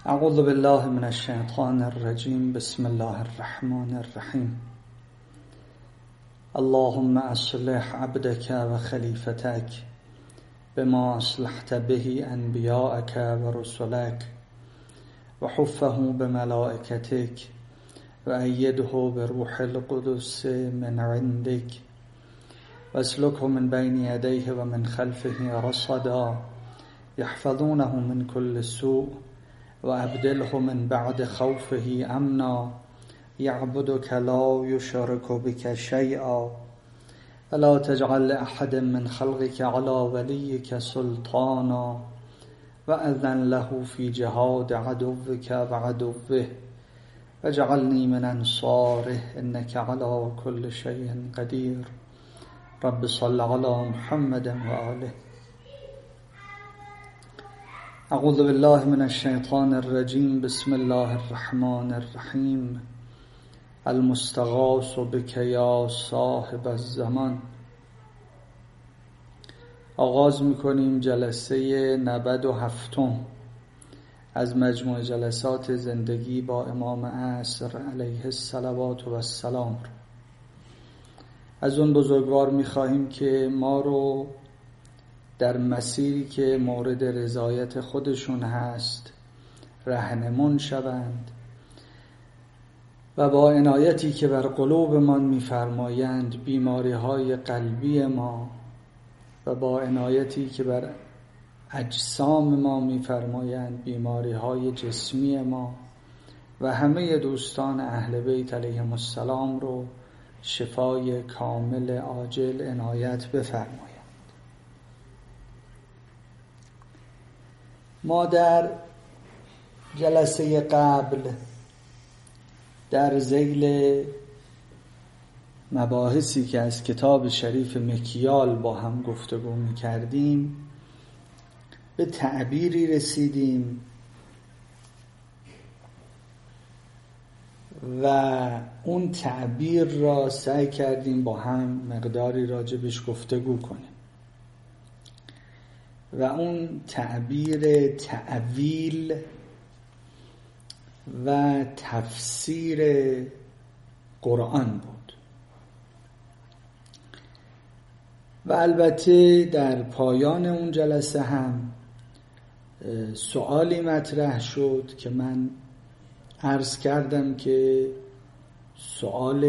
اعوذ بالله من الشیطان الرجیم. بسم الله الرحمن الرحیم. اللهم اصلح عبدك و خلیفتك بما اصلحت به انبیاءك و رسلك و حفه بملائکتك و ایده بروح القدس من عندك واسلكه من بين يديه ومن خلفه رصدا يحفظونه من كل سوء وابدله من بعد خوفه امنا يعبدك لا يشرك بك شيئا ولا تجعل لأحد من خلقك على وليك سلطانا وأذن له في جهاد عدوك وعدوه واجعلني من أنصاره إنك على كل شيء قدير. رب صل على محمد وآله. اعوذ بالله من الشیطان الرجیم. بسم الله الرحمن الرحیم. المستغاث بک یا صاحب الزمان. آغاز میکنیم جلسه 97 از مجموع جلسات زندگی با امام عصر علیه الصلوات و السلام. از اون بزرگوار میخواهیم که ما رو در مسیری که مورد رضایت خودشون هست رهنمون شوند و با عنایتی که بر قلوبمان می‌فرمایند بیماری‌های قلبی ما و با عنایتی که بر اجسام ما می‌فرمایند بیماری‌های جسمی ما و همه دوستان اهل بیت علیهم السلام رو شفای کامل عاجل عنایت بفرمایند. ما در جلسه قبل در ذیل مباحثی که از کتاب شریف مکیال با هم گفتگو می‌کردیم به تعبیری رسیدیم و اون تعبیر را سعی کردیم با هم مقداری راجبش گفتگو کنیم و اون تعبیر تأویل و تفسیر قرآن بود و البته در پایان اون جلسه هم سؤالی مطرح شد که من عرض کردم که سؤال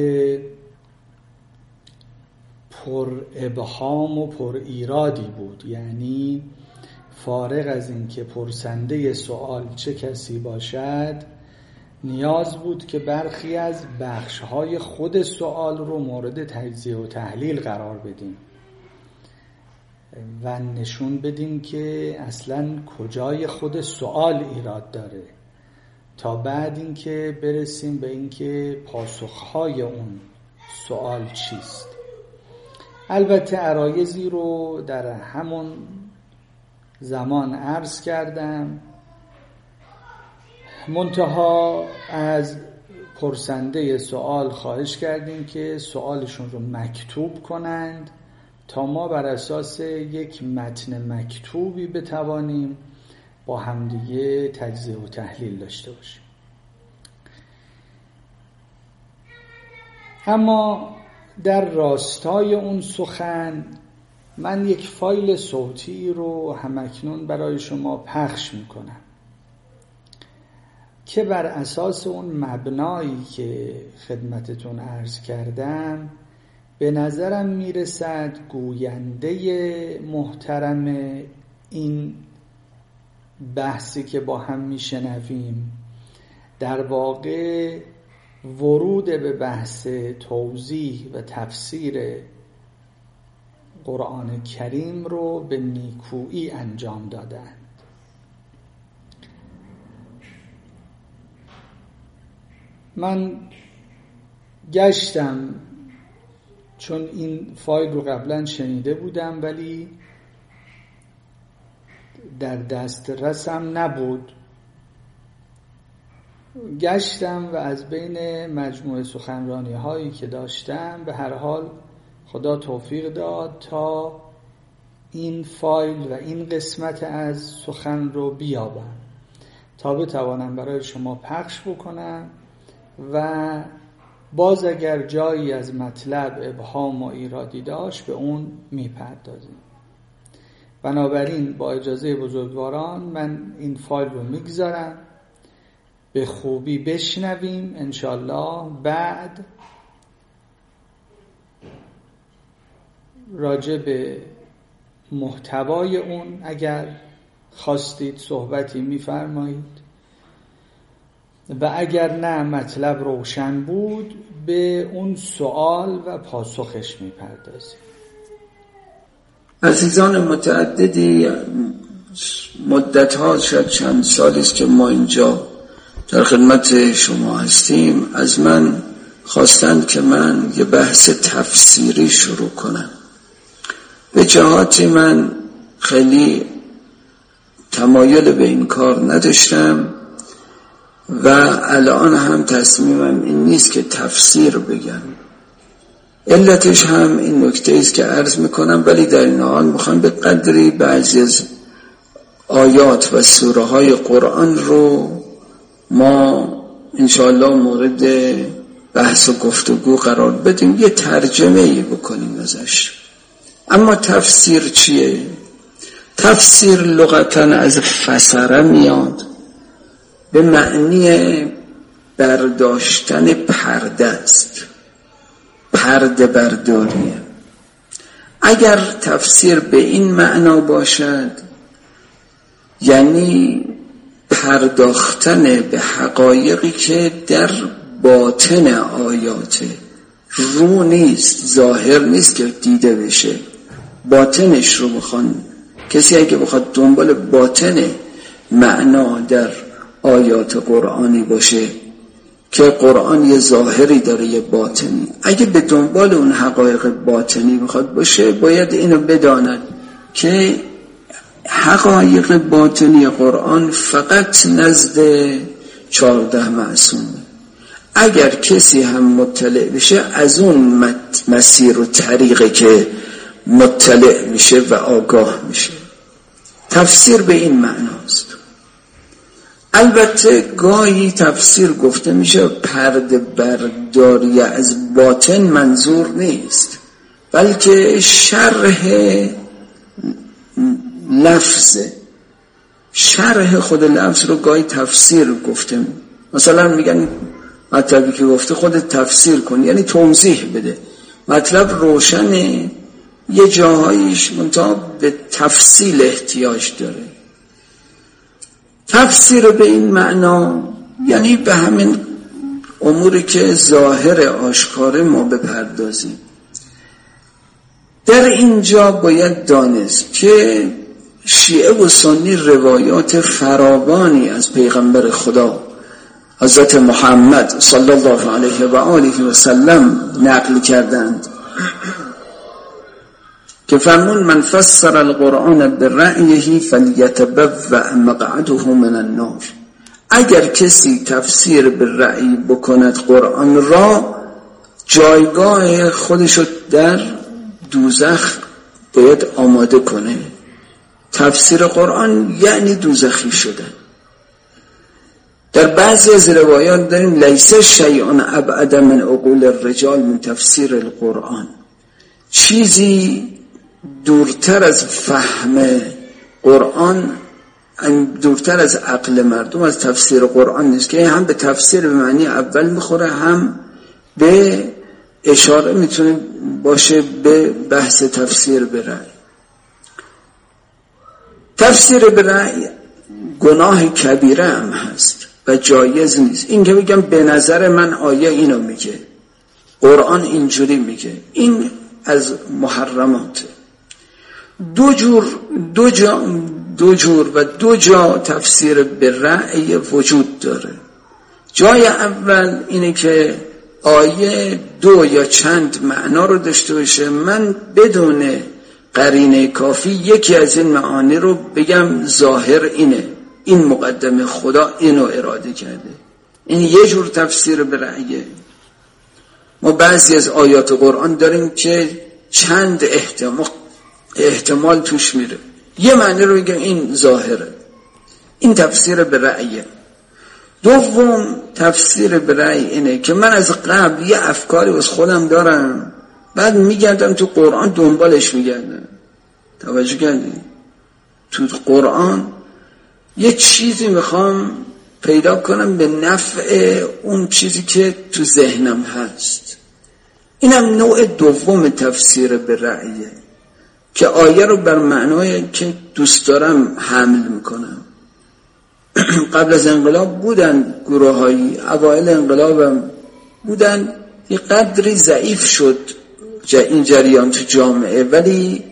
پر ابهام و پر ایرادی بود، یعنی فارغ از این که پرسنده سوال چه کسی باشد نیاز بود که برخی از بخش‌های خود سوال رو مورد تجزیه و تحلیل قرار بدیم و نشون بدیم که اصلاً کجای خود سوال ایراد داره تا بعد این که برسیم به این که پاسخ‌های اون سوال چیست. البته عرایضی رو در همون زمان عرض کردم، منتها از پرسنده سوال خواهش کردیم که سوالشون رو مکتوب کنند تا ما بر اساس یک متن مکتوبی بتوانیم با همدیگه تجزیه و تحلیل داشته باشیم. اما در راستای اون سخن من یک فایل صوتی رو همکنون برای شما پخش میکنم که بر اساس اون مبنایی که خدمتتون عرض کردم به نظرم میرسد گوینده محترم این بحثی که با هم میشنویم در واقع ورود به بحث توضیح و تفسیر قرآن کریم رو به نیکویی انجام دادند. من گشتم چون این فایل رو قبلا شنیده بودم ولی در دسترسم نبود، گشتم و از بین مجموعه سخنرانی هایی که داشتم به هر حال خدا توفیق داد تا این فایل و این قسمت از سخن رو بیابم تا بتوانم برای شما پخش بکنم و باز اگر جایی از مطلب ابهام و ایرادی داشت به اون میپردازیم. بنابراین با اجازه بزرگواران من این فایل رو میگذارم، به خوبی بشنویم انشالله. بعد راجع به محتوای اون اگر خواستید صحبتی میفرمایید و اگر نه مطلب روشن بود به اون سوال و پاسخش میپردازیم. عزیزان متعددی مدت ها شاید چند سالی است که ما اینجا در خدمت شما هستیم، از من خواستند که من یه بحث تفسیری شروع کنم. به جهاتی من خیلی تمایل به این کار نداشتم و الان هم تصمیمم این نیست که تفسیر بگم. علتش هم این نکته است که عرض میکنم، ولی در این حال میخوام به قدری بعضی از آیات و سوره های قرآن رو ما انشاءالله مورد بحث و گفتگو قرار بدیم، یه ترجمه‌ای بکنیم ازش. اما تفسیر چیه؟ تفسیر لغتاً از فسره میاد، به معنی برداشتن پرده است، پرده برداریه. اگر تفسیر به این معنا باشد یعنی پرداختن به حقایقی که در باطن آیاته، رو نیست، ظاهر نیست که دیده بشه، باطنش رو بخوان. کسی اگه بخواد دنبال باطن معنا در آیات قرآنی باشه که قرآن یه ظاهری داره یه باطنی، اگه به دنبال اون حقایق باطنی بخواد باشه باید اینو بداند که حقایق باطنی قرآن فقط نزد 14 معصومه. اگر کسی هم مطلع بشه از اون مسیر و طریقه که مطلع میشه و آگاه میشه. تفسیر به این معناست. البته گاهی تفسیر گفته میشه پرده برداری از باطن، منظور نیست، بلکه شرح لفظه، شرح خود لفظ رو گاهی تفسیر گفته. مثلا میگن مطلبی که گفته خودت تفسیر کن، یعنی توضیح بده. مطلب روشنه، یه جاهایش منتها به تفصیل احتیاج داره. تفسیر به این معنا یعنی به همین اموری که ظاهر آشکار ما بپردازیم. در اینجا باید دانست که شیعه و سنی روایات فراوانی از پیغمبر خدا حضرت محمد صلی الله علیه و آله و سلم نقل کردند که فرمون من فسر القرآن برأیه فلیتبوأ مقعده من النار. اگر کسی تفسیر بالرأی بکند قرآن را، جایگاه خودشو در دوزخ باید آماده کنه. تفسیر قرآن یعنی دوزخی شدن. در بعضی از روایات داریم لیس شیء ابعد من عقول الرجال من تفسیر القرآن. چیزی دورتر از فهم قرآن، دورتر از عقل مردم از تفسیر قرآن نیست که هم به تفسیر به معنی اول میخوره، هم به اشاره میتونه باشه به بحث تفسیر به رأی. تفسیر به رأی گناه کبیره هم هست و جایز نیست. این که بگم به نظر من آیه اینو میگه، قرآن اینجوری میگه، این از محرماته. دو جور و دو جا تفسیر به رأی وجود داره. جای اول اینه که آیه دو یا چند معنا رو داشته باشه، من بدون قرینه کافی یکی از این معانی رو بگم ظاهر اینه، این مقدمه خدا اینو اراده کرده. این یه جور تفسیر به رأیه. ما بعضی از آیات قرآن داریم که چند احتمال توش میره. یه معنی رو بگم این ظاهره، این تفسیر به رأیه. دوم تفسیر به رأی اینه که من از قبل یه افکاری از خودم دارم، بعد میگردم تو قرآن دنبالش میگردم. توجه کردی؟ تو قرآن یه چیزی میخوام پیدا کنم به نفع اون چیزی که تو ذهنم هست. اینم نوع دوم تفسیر به رأیه که آیه رو بر معنای که دوست دارم حمل میکنم. قبل از انقلاب بودن گروهایی، اوایل انقلابم بودن، یه قدری ضعیف شد این جریان تو جامعه، ولی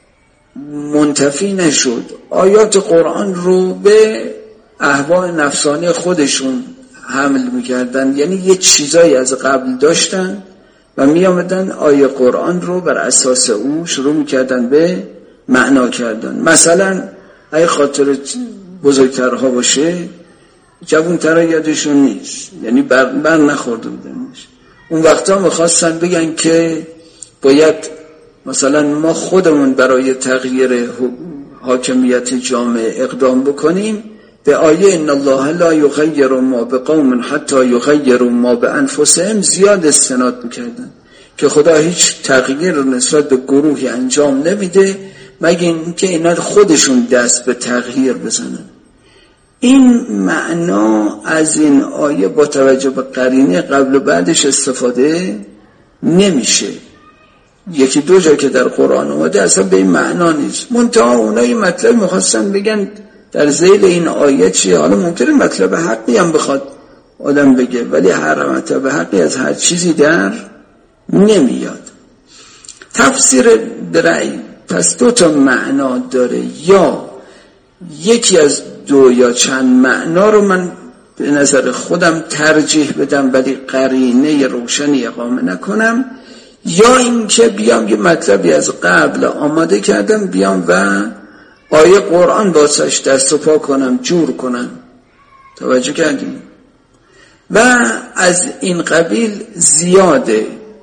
منتفی نشد. آیات قرآن رو به اهواء نفسانی خودشون حمل میکردن، یعنی یه چیزایی از قبل داشتن و میامدن آیه قرآن رو بر اساس اون شروع میکردن به معنا کردن. مثلا اگه خاطر بزرگترها باشه، جوانترها یادشون نیست، یعنی بر نخورده بودنش. اون وقتا میخواستن بگن که باید مثلا ما خودمون برای تغییر حاکمیت جامعه اقدام بکنیم، به آیه ان الله لا یغیر ما بقوم حتی یغیروا ما بانفسهم زیاد استناد میکردن که خدا هیچ تغییر رو نسبت به گروهی انجام نمیده مگه اینکه اینا خودشون دست به تغییر بزنن. این معنا از این آیه با توجه به قرینه قبل و بعدش استفاده نمیشه. یکی دو جا که در قرآن اومده اصلا به این معنا نیست. منتها اونایی مطلب میخواستن بگن در ذیل این آیه چیه. حالا ممکنه مطلب حقی هم بخواد آدم بگه، ولی هر مطلب حقی از هر چیزی در نمیاد. تفسیر برای پس دو تا معنا داره، یا یکی از دو یا چند معنا رو من به نظر خودم ترجیح بدم ولی قرینه روشنی اقامه نکنم، یا اینکه بیام یه مطلبی از قبل آماده کردم بیام و آیه قرآن واسش دست و پا کنم، جور کنم. توجه کردیم؟ و از این قبیل زیاده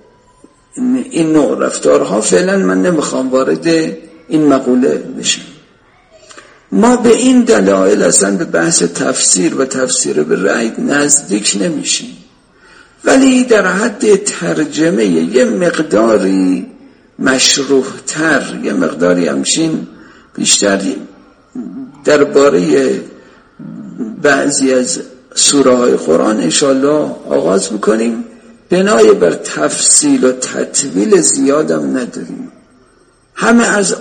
این نوع رفتارها. فعلا من نمیخوام وارد این مقوله بشم. ما به این دلایل اصلا به بحث تفسیر و تفسیر به رأی نزدیک نمیشیم، ولی در حد ترجمه یه مقداری مشروح تر، یه مقداری همچین بیشتر درباره بعضی از سوره های قرآن انشاءالله آغاز میکنیم. بنای بر تفصیل و تطویل زیادم نداریم. همه از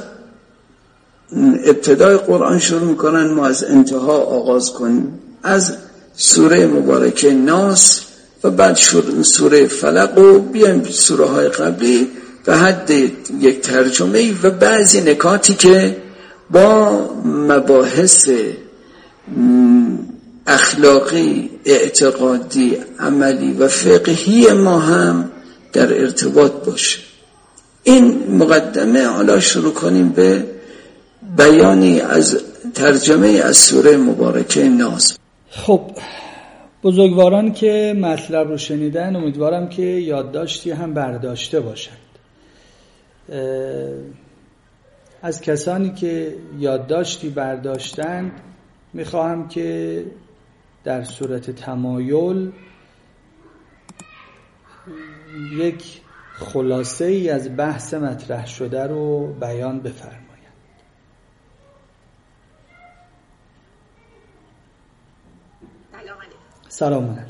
ابتدای قرآن شروع میکنن، ما از انتها آغاز کنیم، از سوره مبارکه ناس و بعد سوره فلق و بیایم سوره های قبلی به حد یک ترجمه و بعضی نکاتی که با مباحث اخلاقی، اعتقادی، عملی و فقهی ما هم در ارتباط باشه. این مقدمه. حالا شروع کنیم به بیانی از ترجمه از سوره مبارکه ناس. خب بزرگواران که مطلب رو شنیدن امیدوارم که یادداشتی هم برداشته باشند. از کسانی که یادداشتی برداشتند میخواهم که در صورت تمایل یک خلاصه ای از بحث مطرح شده رو بیان بفرمایند. سلام علیکم.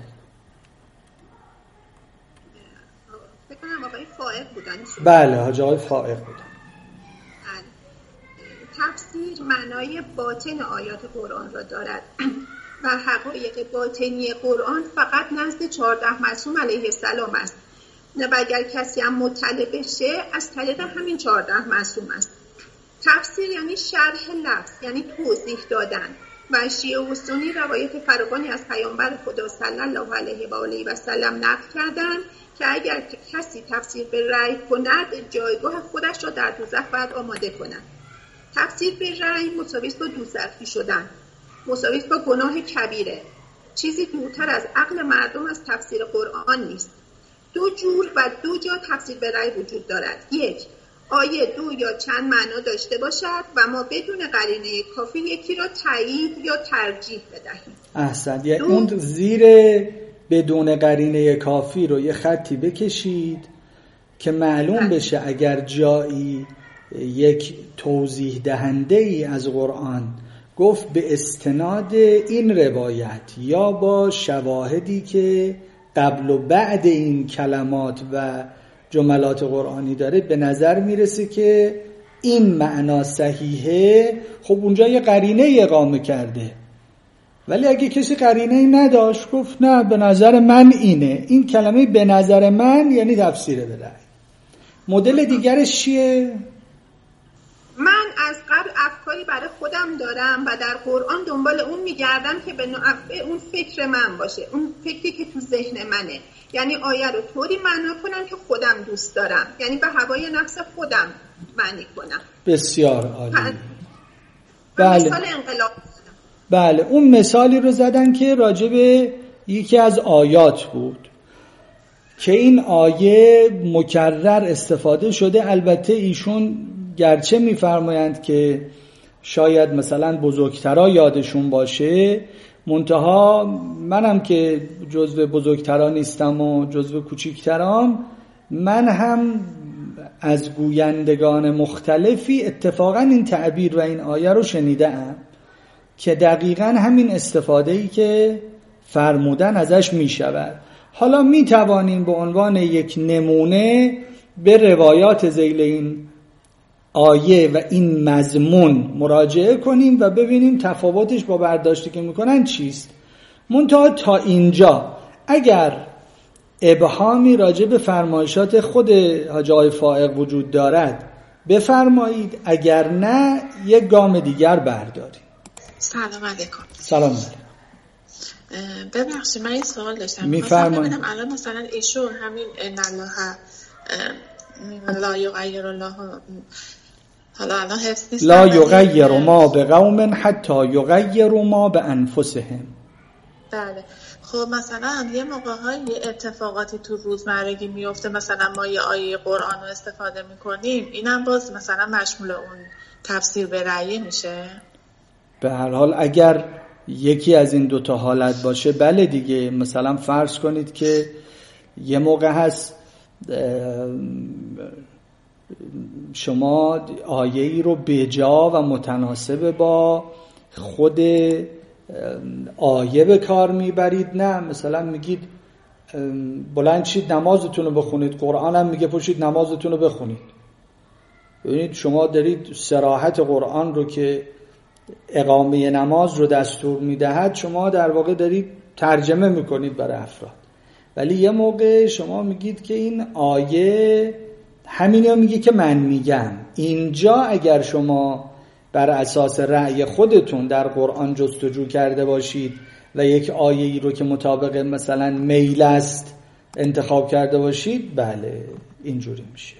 فکر کنم آقای فائق بودن. بله، حاج آقای فائق بودن. تفسیر معنای باطن آیات قرآن را دارد و حقایق باطنی قرآن فقط نزد 14 معصوم علیه السلام است و اگر کسی هم مطلع بشه از طریق همین 14 معصوم است. تفسیر یعنی شرح لفظ، یعنی توضیح دادن. و شیعه و سنی روایت فراوانی از پیامبر خدا صلی الله علیه و آله و سلم نقل کردند که اگر کسی تفسیر به رأی کند جایگاه خودش را در دوزخ باید آماده کند. تفسیر به رأی مساوی است با دوزخی شدن، مساوی است با گناه کبیره. چیزی دورتر از عقل مردم از تفسیر قرآن نیست. دو جور و دو جا تفسیر به رأی وجود دارد. یک، آیه 2 یا چند معنا داشته باشد و ما بدون قرینه کافی یکی را تایید یا ترجیح بدهیم. احسن. یعنی اون زیر بدون قرینه کافی رو یه خطی بکشید که معلوم بشه اگر جایی یک توضیح دهنده ای از قرآن گفت به استناد این روایت یا با شواهدی که قبل و بعد این کلمات و جملات قرآنی داره به نظر میرسه که این معنا صحیحه، خب اونجا یه قرینه اقامه کرده. ولی اگه کسی قرینه ای نداشت گفت نه به نظر من اینه، این کلمه به نظر من یعنی تفسیر به رأی. مدل دیگرش چیه؟ من از قبل افکاری برای خودم دارم و در قرآن دنبال اون میگردم که به اون فکر من باشه، اون فکری که تو ذهن منه، یعنی آیه رو طوری معنا کنم که خودم دوست دارم، یعنی به هوای نفس خودم معنی کنم. بسیار عالی. بله. مثال انقلاب. بله، اون مثالی رو زدن که راجع به یکی از آیات بود که این آیه مکرر استفاده شده. البته ایشون گرچه میفرمایند که شاید مثلا بزرگترا یادشون باشه، منتها منم که جزو بزرگترا نیستم و جزو کوچیکترام، من هم از گویندگان مختلفی اتفاقا این تعبیر و این آیه رو شنیدم که دقیقا همین استفاده‌ای که فرمودن ازش میشود. حالا میتوانیم به عنوان یک نمونه به روایات ذیل این آیه و این مضمون مراجعه کنیم و ببینیم تفاوتش با برداشتی که میکنن چیست. منتها تا اینجا اگر ابهامی راجع به فرمایشات خود حاج آقای فائق وجود دارد بفرمایید، اگر نه یک گام دیگر برداریم. سلام علیکم. سلام علیکم. ببخشید من این سوال داشتم. میفرمایید. الان مثلا ایشون همین ان الله لا یغیر الله، حالا الان حفظ نیست، لا یغیر ما بقوم حتی یغیروا ما بانفسهم. بله. خب مثلا یه موقع‌های یه اتفاقاتی تو روزمرگی میفته، مثلا ما یه آیه قرآن رو استفاده میکنیم، اینم باز مثلا مشمول اون تفسیر به رأی میشه؟ به هر حال اگر یکی از این دوتا حالت باشه بله دیگه. مثلا فرض کنید که یه موقع هست شما آیه‌ای رو بجا و متناسب با خود آیه به کار میبرید، نه مثلا میگید بلند شید نمازتون رو بخونید، قرآن هم میگه پشید نمازتون رو بخونید. ببینید شما دارید صراحت قرآن رو که اقامه نماز رو دستور میدهد شما در واقع دارید ترجمه میکنید برای افراد، ولی یه موقع شما میگید که این آیه همینو میگه که من میگم. اینجا اگر شما بر اساس رأی خودتون در قرآن جستجو کرده باشید و یک آیه‌ای رو که مطابق مثلا میل است انتخاب کرده باشید، بله اینجوری میشه.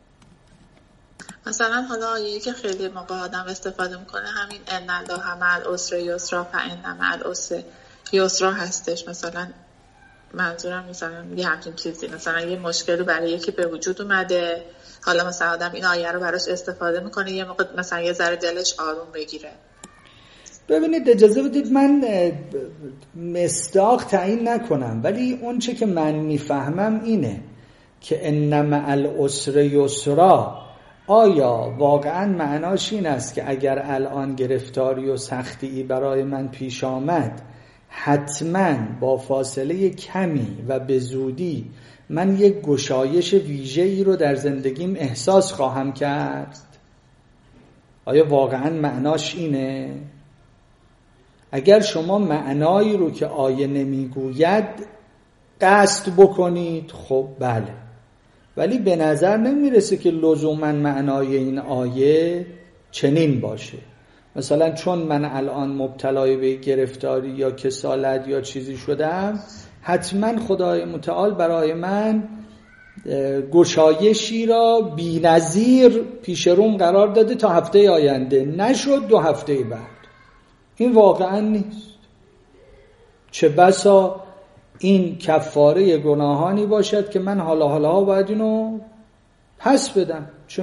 مثلا حالا آیه‌ای که خیلی موقع آدم استفاده میکنه همین ان الله مع العسر یسرا فان مع العسر یسرا هستش، مثلا منظورم مثلا یه همچین چیزی، مثلا یه مشکلی برای یکی به وجود اومده، حالا مثلا آدم این آیه رو براش استفاده میکنه یه موقع مثلا یه ذره دلش آروم بگیره. ببینید اجازه بدید من مصداق تعیین نکنم، ولی اون چه که من میفهمم اینه که ان مع العسر یسرا آیا واقعا معناش این است که اگر الان گرفتاری و سختی برای من پیش آمد حتما با فاصله کمی و به زودی من یک گشایش ویژه‌ای رو در زندگیم احساس خواهم کرد؟ آیا واقعا معناش اینه؟ اگر شما معنایی رو که آیه نمیگوید قصد بکنید خب بله، ولی به نظر نمیرسه که لزوما معنای این آیه چنین باشه. مثلا چون من الان مبتلای به گرفتاری یا کسالت یا چیزی شدم، حتما خدای متعال برای من گشایشی را بی‌نظیر پیش روم قرار داده تا هفته آینده، نشد 2 هفته بعد. این واقعا نیست. چه بسا این کفاره گناهانی باشد که من حالا باید اینو پس بدم. چه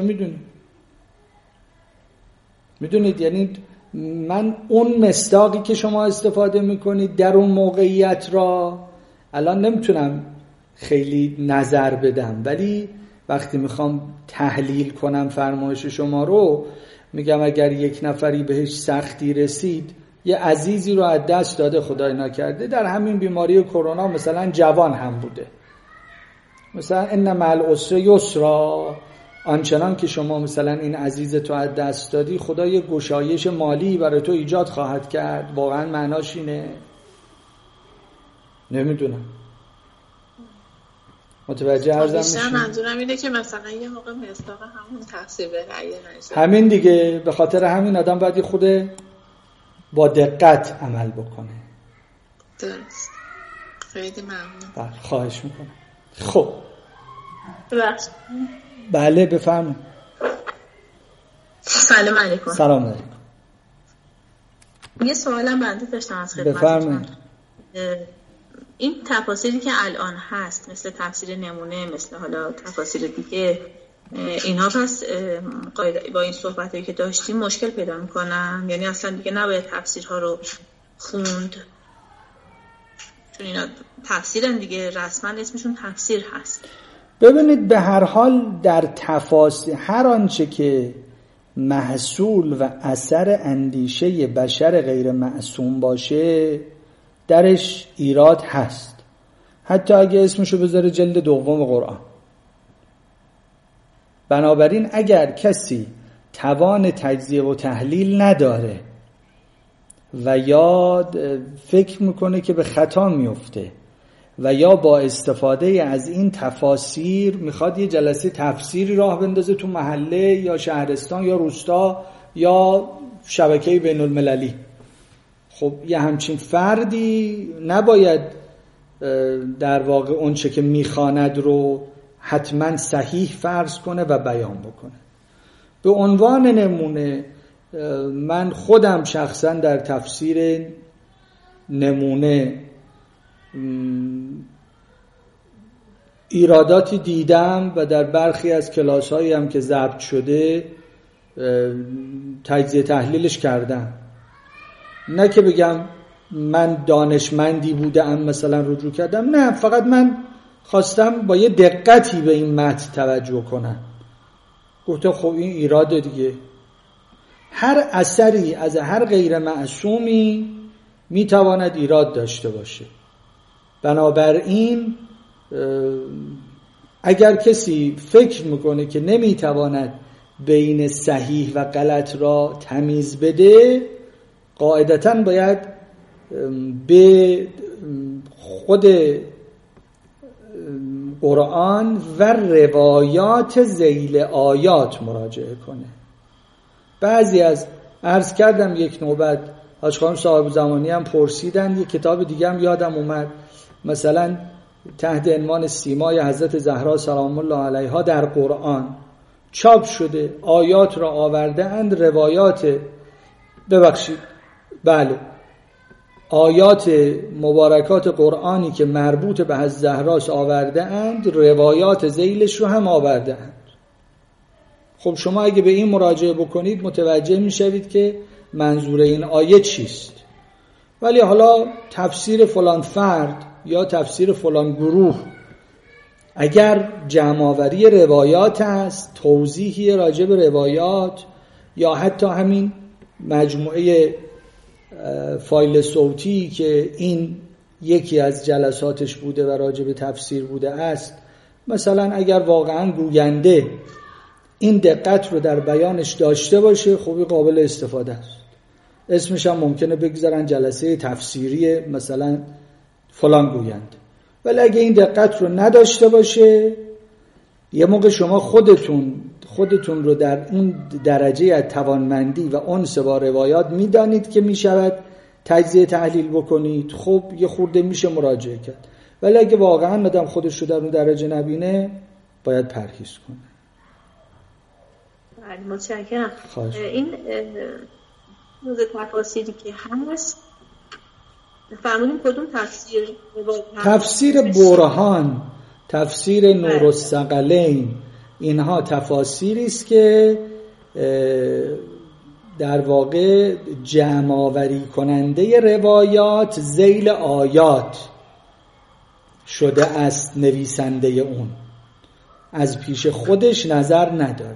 میدونید یعنی من اون مصداقی که شما استفاده میکنید در اون موقعیت را الان نمیتونم خیلی نظر بدم، ولی وقتی میخوام تحلیل کنم فرمایش شما رو میگم اگر یک نفری بهش سختی رسید، یه عزیزی رو از دست داده خدای نکرده در همین بیماری کرونا، مثلا جوان هم بوده، مثلا ان مع العسر یسرا، آنچنان که شما مثلا این عزیز تو از دست دادی خدا یه گشایش مالی برای تو ایجاد خواهد کرد. واقعا معناش اینه؟ نمیدونم. متوجه عرضم میشین؟ منظورم اینه که مثلا یه موقع مصداق همون تفسیر به رأی نشه. همین دیگه، به خاطر همین آدم باید خود با دقت عمل بکنه. درست. خیلی ممنون. خواهش میکنم. خب ببخشید. بله بفرمایید. سلام علیکم. سلام علیکم. یه سوالم بنده داشتم از خدمتتون. بفرمایید. این تفاسیری که الان هست مثل تفسیر نمونه، مثل حالا تفاسیر دیگه، اینها پس با این صحبتایی که داشتیم مشکل پیدا میکنن؟ یعنی اصلا دیگه نباید تفسیرها رو خوند؟ چون اینا تفسیرن دیگه، رسما اسمشون تفسیر هست. ببینید به هر حال در تفاسیر هر آنچه که محصول و اثر اندیشه بشر غیر معصوم باشه درش ایراد هست، حتی اگه اسمشو بذاره جلد دوم قرآن. بنابراین اگر کسی توان تجزیه و تحلیل نداره و یا فکر میکنه که به خطا میفته و یا با استفاده از این تفاسیر میخواد یه جلسه تفسیری راه بندازه تو محله یا شهرستان یا روستا یا شبکه بین المللی، خب یه همچین فردی نباید در واقع اون چه که میخواند رو حتما صحیح فرض کنه و بیان بکنه. به عنوان نمونه من خودم شخصا در تفسیر نمونه ایراداتی دیدم و در برخی از کلاس‌هایی هم که ضبط شده تجزیه تحلیلش کردم. نه که بگم من دانشمندی بودم مثلا رجوع کردم، نه، فقط من خواستم با یه دقتی به این متن توجه کنم. گفتم خب این ایراده دیگه. هر اثری از هر غیر معصومی میتواند ایراد داشته باشه. بنابراین اگر کسی فکر میکنه که نمیتواند بین صحیح و غلط را تمیز بده، قاعدتاً باید به خود قرآن و روایات ذیل آیات مراجعه کنه. بعضی از عرض کردم یک نوبت حاج خانم صاحب زمانی هم پرسیدن، یک کتاب دیگه هم یادم اومد، مثلا تحت عنوان سیمای حضرت زهرا سلام الله علیها در قرآن چاپ شده، آیات را آورده اند، روایات آیات مبارکات قرآنی که مربوط به حضرت زهراست آورده اند، روایات ذیلش رو هم آورده اند. خب شما اگه به این مراجعه بکنید متوجه میشوید که منظور این آیه چیست. ولی حالا تفسیر فلان فرد یا تفسیر فلان گروه اگر جمع‌آوری روایات است، توضیحی راجع به روایات، یا حتی همین مجموعه فایل صوتی که این یکی از جلساتش بوده و راجع به تفسیر بوده است، مثلا اگر واقعا گوینده این دقت رو در بیانش داشته باشه، خوبی قابل استفاده است. اسمش هم ممکنه بگذارن جلسه تفسیری مثلا فلان گوینده. ولی اگه این دقت رو نداشته باشه، یه موقع شما خودتون رو در اون درجه از توانمندی و انس با روایات میدانید که میشود تجزیه تحلیل بکنید، خب یه خورده میشه مراجعه کرد. ولی اگه واقعا آدم خودش رو در اون درجه نبینه، باید پرهیز کنه. متشکرم. این موضوع تفاسیری که هست فرمودیم کدوم تفسیر؟ تفسیر برهان، تفسیر نور الثقلین، اینها تفاسیری است که در واقع جمع آوری کننده روایات ذیل آیات شده است. نویسنده اون از پیش خودش نظر نداده.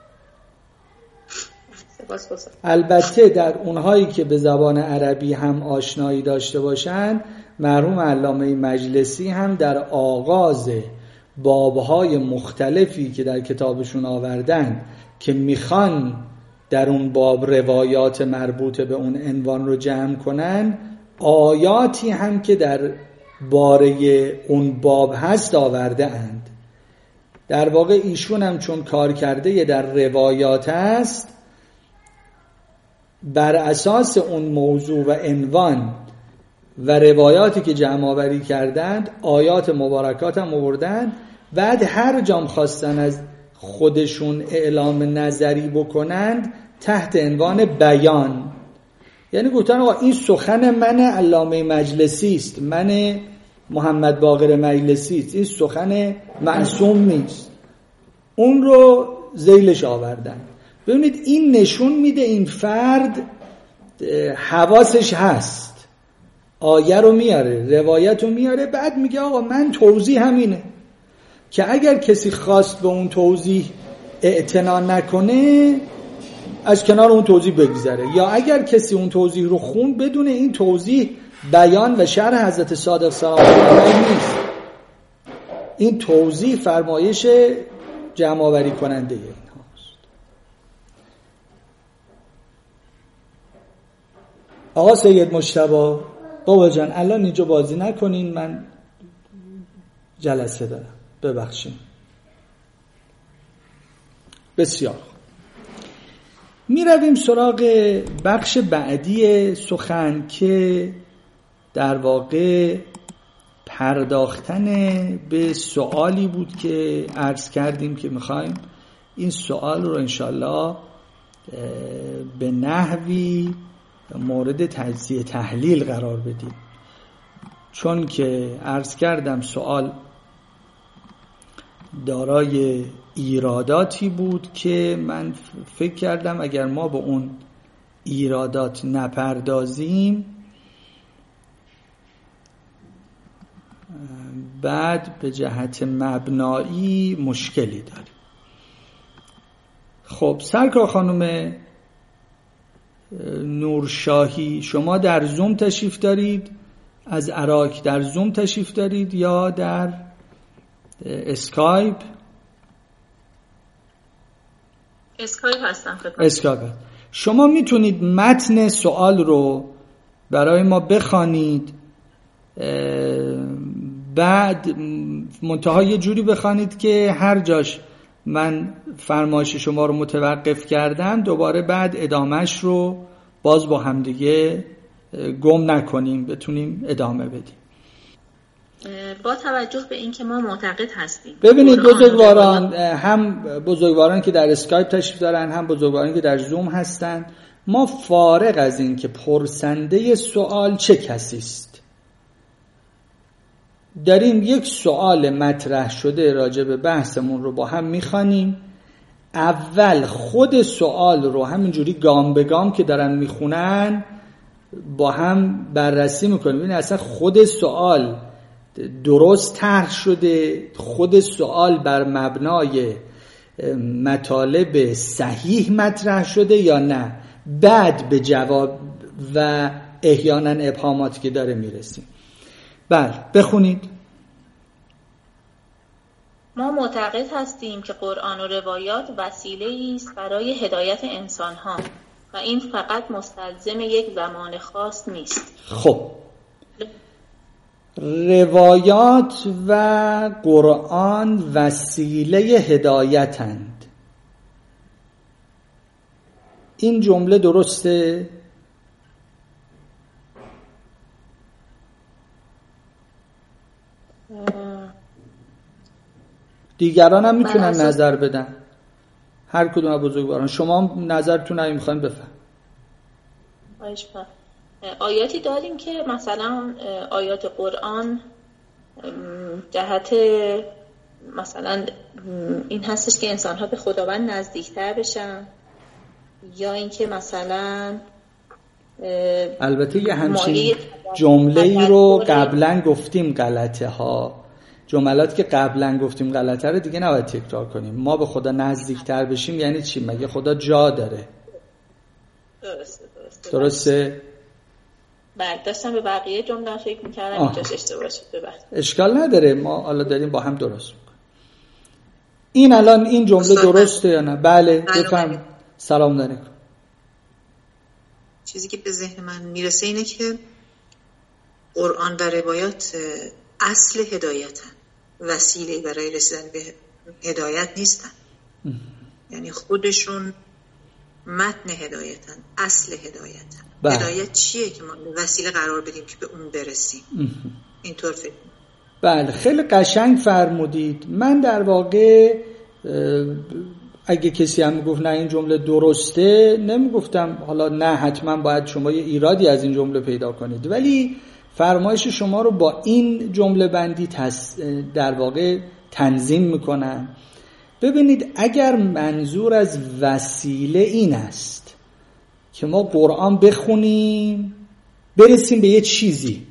البته در اونهایی که به زبان عربی هم آشنایی داشته باشند، مرحوم علامه مجلسی هم در آغاز بابهای مختلفی که در کتابشون آوردن که میخوان در اون باب روایات مربوط به اون عنوان رو جمع کنن، آیاتی هم که در باره اون باب هست آورده اند. در واقع ایشون هم چون کار کرده در روایات هست، بر اساس اون موضوع و عنوان و روایاتی که جمع آوری کردند آیات مبارکات هم آوردند. بعد هر جام خواستن از خودشون اعلام نظری بکنند تحت عنوان بیان، یعنی گفتن آقا این سخن من علامه مجلسی است، من محمد باقر مجلسی است، این سخن معصوم نیست، اون رو ذیلش آوردن. ببینید این نشون میده این فرد حواسش هست، آیه رو میاره، روایت رو میاره، بعد میگه آقا من توضیح همینه، که اگر کسی خواست به اون توضیح اعتنا نکنه از کنار اون توضیح بگذره، یا اگر کسی اون توضیح رو خوند بدون این توضیح بیان و شرح حضرت صادق سلام الله علیه نیست. این توضیح فرمایش جمع آوری کننده این هاست. آقا سید مجتبی، بابا جان الان اینجا بازی نکنین، من جلسه دارم، ببخشید. بسیار می رویم سراغ بخش بعدی سخن که در واقع پرداختن به سوالی بود که عرض کردیم که میخوایم این سوال رو انشالله به نحوی مورد تجزیه تحلیل قرار بدیم، چون که عرض کردم سوال دارای ایراداتی بود که من فکر کردم اگر ما به اون ایرادات نپردازیم بعد به جهت مبنایی مشکلی داریم. خب سرکار خانم نورشاهی، شما در زوم تشریف دارید؟ از عراق در زوم تشریف دارید یا در اسکایپ؟ اسکایپ هستم. اسکایپ. شما میتونید متن سوال رو برای ما بخوانید، بعد منتها یه جوری بخوانید که هر جاش من فرمایش شما رو متوقف کردم دوباره بعد ادامهش رو باز با همدیگه گم نکنیم، بتونیم ادامه بدیم. با توجه به اینکه ما معتقد هستیم، ببینید بزرگواران، هم بزرگواران که در اسکایپ تشریف دارن هم بزرگواران که در زوم هستن، ما فارغ از این که پرسنده سوال چه کسی است، داریم یک سوال مطرح شده راجع به بحثمون رو با هم میخوانیم. اول خود سوال رو همینجوری گام به گام که دارن میخونن با هم بررسی میکنیم، ببینید اصلا خود سوال درست طرح شده، خود سوال بر مبنای مطالب صحیح مطرح شده یا نه، بعد به جواب و احیانا ابهاماتی که داره میرسیم. بله بخونید. ما معتقد هستیم که قرآن و روایات وسیله‌ای است برای هدایت انسان‌ها و این فقط مستلزم یک زمان خاص نیست. خب روایات و قرآن وسیله هدایتند، این جمله درسته؟ دیگران هم میتونن نظر بدن، هر کدوم از بزرگواران. شما نظرتون رو میخواین بفهم. آیاتی داریم که مثلا آیات قرآن جهت مثلا این هستش که انسان‌ها به خداوند نزدیکتر بشن، یا اینکه مثلا البته یه همچین جمله‌ای رو قبلا گفتیم غلطه ها، جملاتی که قبلا گفتیم غلطه رو دیگه نباید تکرار کنیم. ما به خدا نزدیکتر بشیم یعنی چی؟ مگه خدا جا داره؟ درسته؟ بله، داشتم به بقیه جمله فکر می‌کردم اینجاش اشتباه شد. ببخشید. اشکال نداره، ما حالا داریم با هم درست می‌کنیم. این الان این جمله درسته یا نه؟ بله بفرمایید. سلام علیکم. چیزی که به ذهن من میرسه اینه که قرآن و روایات اصل هدایتن، وسیله برای رسیدن به هدایت نیستن. یعنی خودشون متن هدایتن، اصل هدایتن. هدایت چیه که ما وسیله قرار بدیم که به اون برسیم؟ اینطور فکر کنم. بله خیلی قشنگ فرمودید. من در واقع اگه کسی هم میگفت نه این جمله درسته، نمیگفتم حالا نه حتما باید شما یه ایرادی از این جمله پیدا کنید، ولی فرمایش شما رو با این جمله بندی در واقع تنظیم میکنم. ببینید اگر منظور از وسیله این است که ما قرآن بخونیم برسیم به یه چیزی،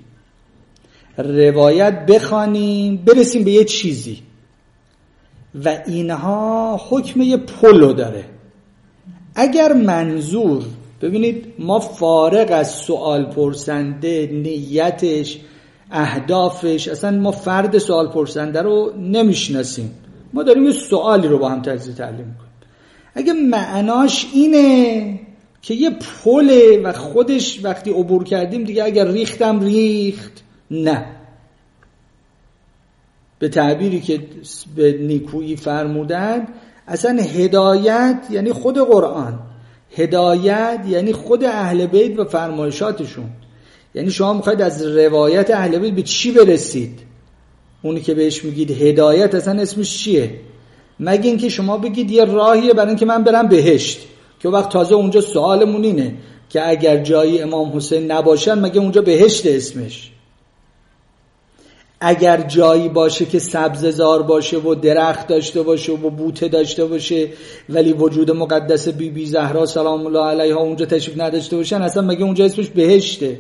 روایت بخوانیم برسیم به یه چیزی و اینها حکم یه پلو داره، اگر منظور، ببینید ما فارغ از سوال پرسنده، نیتش، اهدافش، اصلا ما فرد سوال پرسنده رو نمیشناسیم، ما داریم یه سوالی رو با هم تجزیه تحلیل میکنیم. اگه معناش اینه که یه پله و خودش وقتی عبور کردیم دیگه اگر ریختم ریخت، نه، به تعبیری که به نیکویی فرمودند، اصلا هدایت یعنی خود قرآن، هدایت یعنی خود اهل بیت و فرمایشاتشون. یعنی شما میخواید از روایت اهل بیت به چی برسید؟ اونی که بهش میگید هدایت اصلا اسمش چیه؟ مگه اینکه شما بگید یه راهیه برای اینکه من برم بهشت، که وقت تازه اونجا سوالمون اینه که اگر جایی امام حسین نباشن مگه اونجا بهشت اسمش؟ اگر جایی باشه که سبززار باشه و درخت داشته باشه و بوته داشته باشه ولی وجود مقدس بی زهرا سلام الله علیها اونجا تشریف نداشته باشن، اصلا مگه اونجا اسمش بهشته؟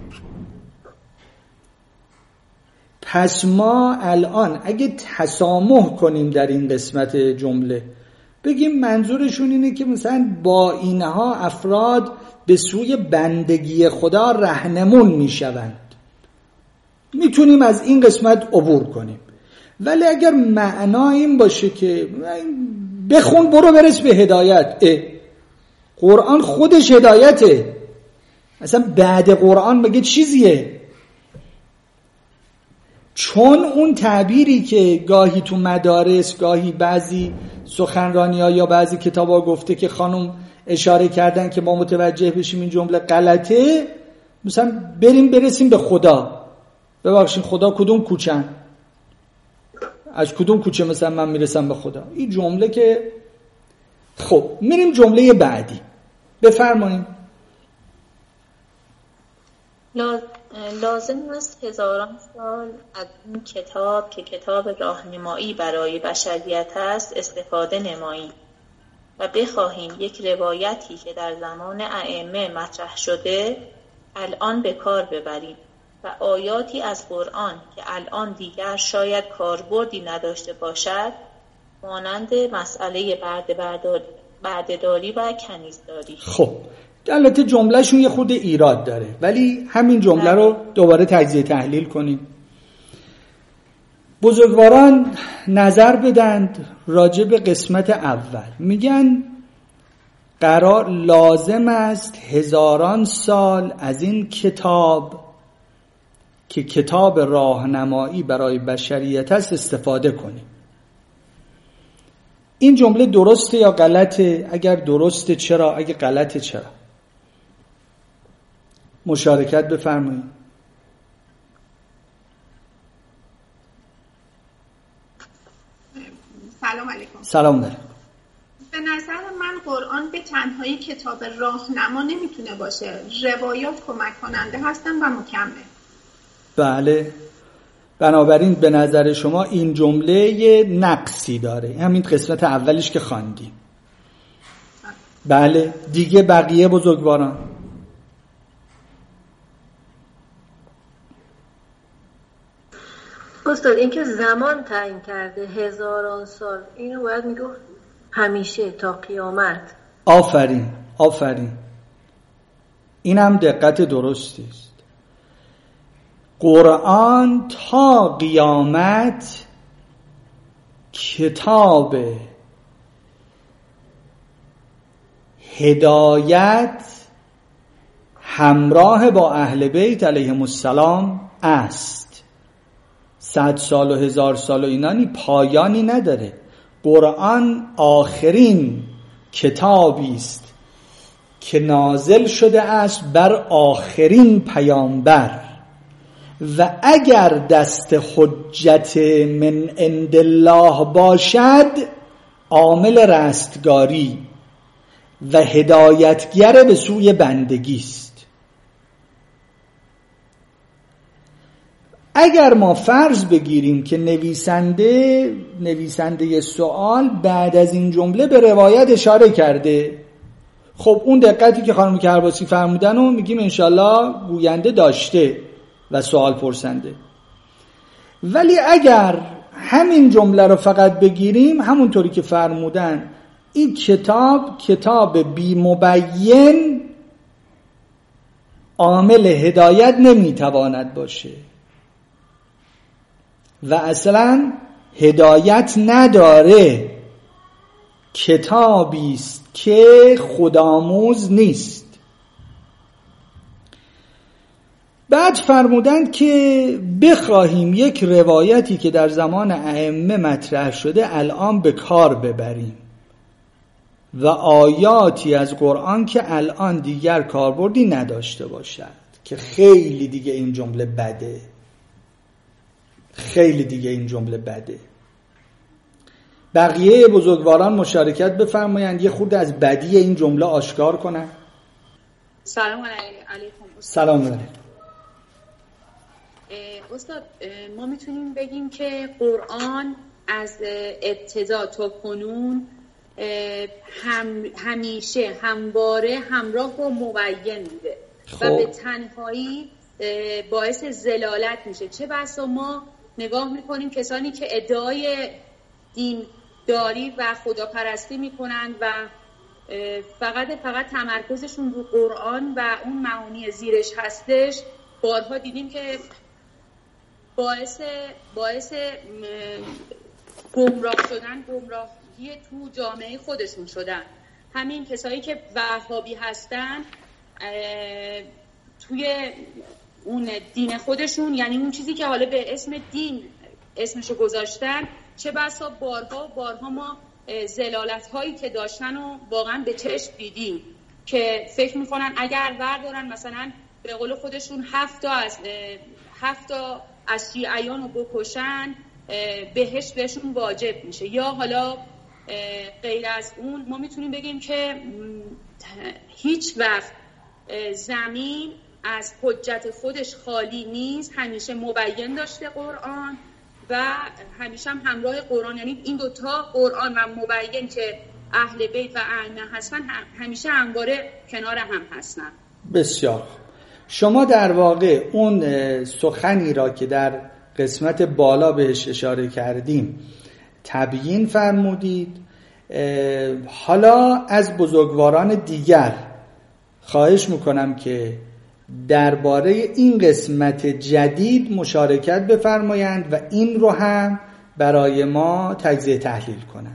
پس ما الان اگه تسامح کنیم در این قسمت جمله، بگیم منظورشون اینه که مثلا با اینها افراد به سوی بندگی خدا راهنمون میشوند، میتونیم از این قسمت عبور کنیم. ولی اگر معنا این باشه که بخون برو برس به هدایت، قرآن خودش هدایته، اصلا بعد قرآن مگه چیزیه؟ چون اون تعبیری که گاهی تو مدارس، گاهی بعضی سخنرانی‌ها یا بعضی کتاب‌ها گفته که خانم اشاره کردن که ما متوجه بشیم این جمله غلطه، مثلا برسیم به خدا. ببخشید خدا کدوم کوچن؟ از کدوم کوچه مثلا من میرسم به خدا؟ این جمله که خب میریم جمله بعدی، بفرمایید. لازم است هزاران سال از این کتاب که کتاب راهنمایی برای بشریت است استفاده نماییم و بخواهیم یک روایتی که در زمان ائمه مطرح شده الان به کار ببریم و آیاتی از قرآن که الان دیگر شاید کاربردی نداشته باشد، مانند مسئله بردهداری و کنیزداری. خب البته جملهشون یه خود ایراد داره، ولی همین جمله رو دوباره تجزیه تحلیل کنیم. بزرگواران نظر بدند راجع به قسمت اول، میگن قرار لازم است هزاران سال از این کتاب که کتاب راهنمایی برای بشریت است استفاده کنیم. این جمله درسته یا غلطه؟ اگر درسته چرا؟ اگه غلطه چرا؟ مشارکت بفرمایید. سلام علیکم. سلام علیکم. به نظر من قرآن به تنهایی کتاب راهنما نمیتونه باشه، روایات کمک کننده هستن و مکمل. بله بنابراین به نظر شما این جمله یه نقصی داره، همین قسمت اولیش که خواندیم. بله دیگه بقیه بزرگواران. استاد این که زمان تعیین کرده 1000 سال، اینو باید میگفت همیشه تا قیامت. آفرین این هم دقت درستی است. قرآن تا قیامت کتاب هدایت همراه با اهل بیت علیهم السلام است. 100 سال و 1000 سال و اینانی پایانی نداره. قرآن آخرین کتابی است که نازل شده است بر آخرین پیامبر و اگر دست حجت من عند الله باشد عامل رستگاری و هدایتگر به سوی بندگی است. اگر ما فرض بگیریم که نویسنده سوال بعد از این جمله به روایت اشاره کرده، خب اون دقتی که خانم کرباسی فرمودن رو میگیم انشالله گوینده داشته و سوال پرسنده. ولی اگر همین جمله رو فقط بگیریم همونطوری که فرمودن این کتاب بی مبین عامل هدایت نمیتواند باشه و اصلا هدایت نداره. کتابی است که خودآموز نیست. بعد فرمودند که بخواهیم یک روایتی که در زمان ائمه مطرح شده الان به کار ببریم و آیاتی از قرآن که الان دیگر کاربردی نداشته باشد، که خیلی دیگه این جمله بده، خیلی دیگه این جمله بده. بقیه بزرگواران مشارکت بفرمایند یه خورده از بدی این جمله آشکار کنن. سلام علیکم. سلام علیکم. استاد ما میتونیم بگیم که قرآن از ابتدا تا کنون همیشه همواره همراه با مبین بوده و به تنهایی باعث ضلالت میشه. چه بسا ما نگاه میکنیم کسانی که ادعای دین داری و خداپرستی میکنند و فقط تمرکزشون رو قرآن و اون معانی زیرش هستش، بارها دیدیم که باعث گمراه شدن، گمراهی تو جامعه خودشون شدن. همین کسایی که وهابی هستن توی اون دین خودشون، یعنی اون چیزی که حالا به اسم دین اسمشو گذاشتن، چه بسا بارها ما ضلالت هایی که داشتن و واقعا به چشم دیدیم که فکر میکنن اگر بردارن مثلا به قول خودشون 7 تا از شیعیان رو بکشن بهشت بهشون واجب میشه. یا حالا غیر از اون ما میتونیم بگیم که هیچ وقت زمین از حجت خودش خالی نیست، همیشه مبین داشته قرآن و همیشه هم همراه قرآن، یعنی این دوتا قرآن و مبین که اهل بیت و ائمه هستن همیشه همواره کنار هم هستن. بسیار. شما در واقع اون سخنی را که در قسمت بالا بهش اشاره کردیم تبیین فرمودید. حالا از بزرگواران دیگر خواهش میکنم که درباره این قسمت جدید مشارکت بفرمایند و این رو هم برای ما تجزیه تحلیل کنند.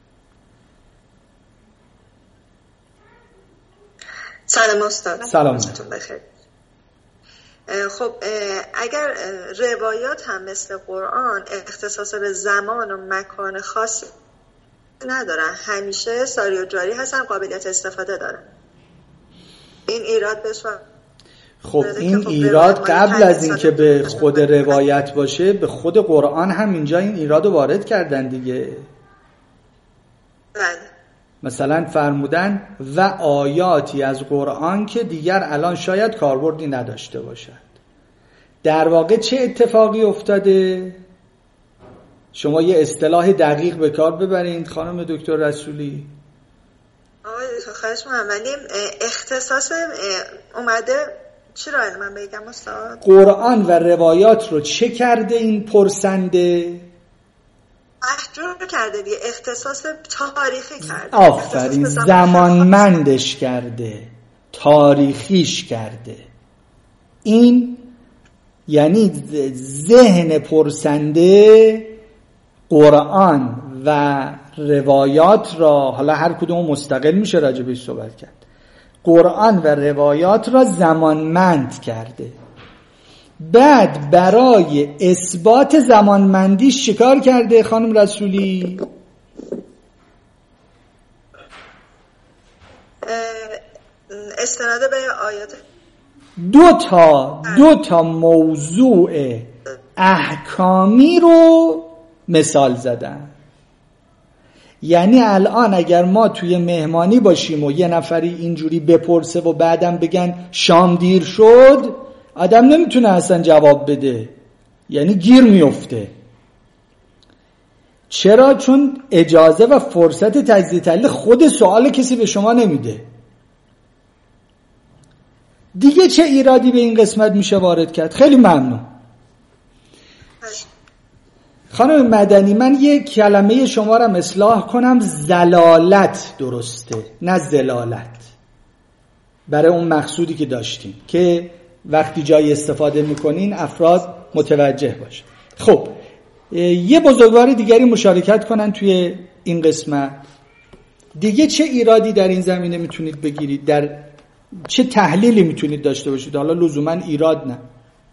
سلام استاد. سلام. بخیر. خب اگر روایات هم مثل قرآن اختصاص به زمان و مکان خاص ندارن، همیشه ساری و جاری هستن، قابلیت استفاده دارن، این ایراد بهش خب این ایراد قبل از این که به خود روایت باشه به خود قرآن هم اینجا این ایراد رو وارد کردن دیگه. بله. مثلا فرمودن و آیاتی از قرآن که دیگر الان شاید کاربردی نداشته باشد. در واقع چه اتفاقی افتاده؟ شما یه اصطلاح دقیق به کار ببرید خانم دکتر رسولی. خواهش می‌کنم، ولی اختصاص اومده چرا من بگم استاد؟ قرآن و روایات رو چه کرده این پرسنده؟ محجور کرده دیگه، اختصاص تاریخی کرده. آفرین، زمانمندش کرده، تاریخیش کرده. این یعنی ذهن پرسنده قرآن و روایات را، حالا هر کدوم مستقل میشه راجع بهش صحبت کرد، قرآن و روایات را زمانمند کرده. بعد برای اثبات زمانمندیش چیکار کرده خانم رسولی؟ استناد به آیات دو تا موضوع احکامی رو مثال زدن. یعنی الان اگر ما توی مهمانی باشیم و یه نفری اینجوری بپرسه و بعدم بگن شام دیر شد، آدم نمیتونه اصلا جواب بده، یعنی گیر میفته. چرا؟ چون اجازه و فرصت تجزیه تحلیل خود سوال کسی به شما نمیده. دیگه چه ایرادی به این قسمت میشه وارد کرد؟ خیلی ممنون خانم مدنی. من یک کلمه شما را اصلاح کنم، زلالت درسته نه زلالت، برای اون مقصودی که داشتیم که وقتی جایی استفاده میکنین افراد متوجه باشه. خب یه بزرگوار دیگری مشارکت کنن توی این قسمت. دیگه چه ایرادی در این زمینه میتونید بگیرید؟ در چه تحلیلی میتونید داشته باشید؟ حالا لزوما ایراد نه.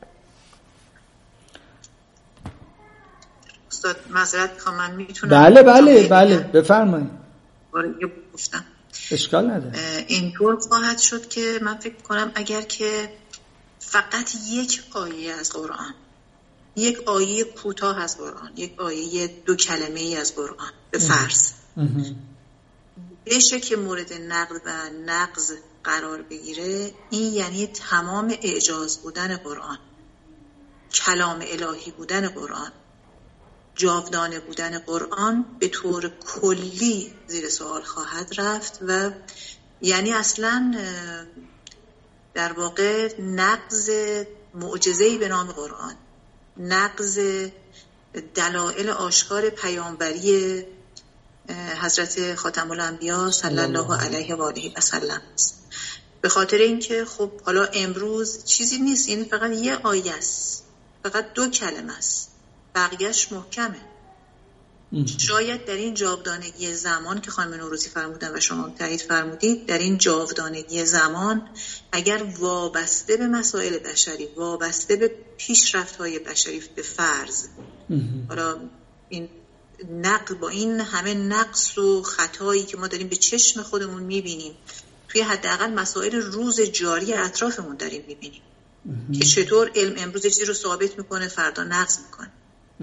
استاد معذرت میخوام، من میتونم؟ بله بفرمایید. گفتم اشکال نداره. اینطور خواهد شد که من فکر کنم اگر که فقط یک آیه از قرآن، یک آیه کوتاه از قرآن، یک آیه 2 کلمه‌ای از قرآن به فرض بشه که مورد نقد و نقض قرار بگیره، این یعنی تمام اعجاز بودن قرآن، کلام الهی بودن قرآن، جاودانه بودن قرآن به طور کلی زیر سوال خواهد رفت و یعنی اصلا در واقع نقض معجزه‌ای به نام قرآن، نقض دلائل آشکار پیامبری حضرت خاتم الانبیا صلی الله علیه و آله و سلم است. به خاطر اینکه خب حالا امروز چیزی نیست، این فقط یه آیه است، فقط 2 کلمه است، بقیهش محکمه. شاید در این جاودانگی زمان که خانم نوروزی فرمودن و شما تایید فرمودید، در این جاودانگی زمان اگر وابسته به مسائل بشری، وابسته به پیشرفت‌های بشری به فرض، حالا این نقل با این همه نقص و خطایی که ما داریم به چشم خودمون میبینیم، توی حداقل مسائل روز جاری اطرافمون داریم میبینیم که چطور علم امروز چیزی رو ثابت میکنه فردا نقض میکنه.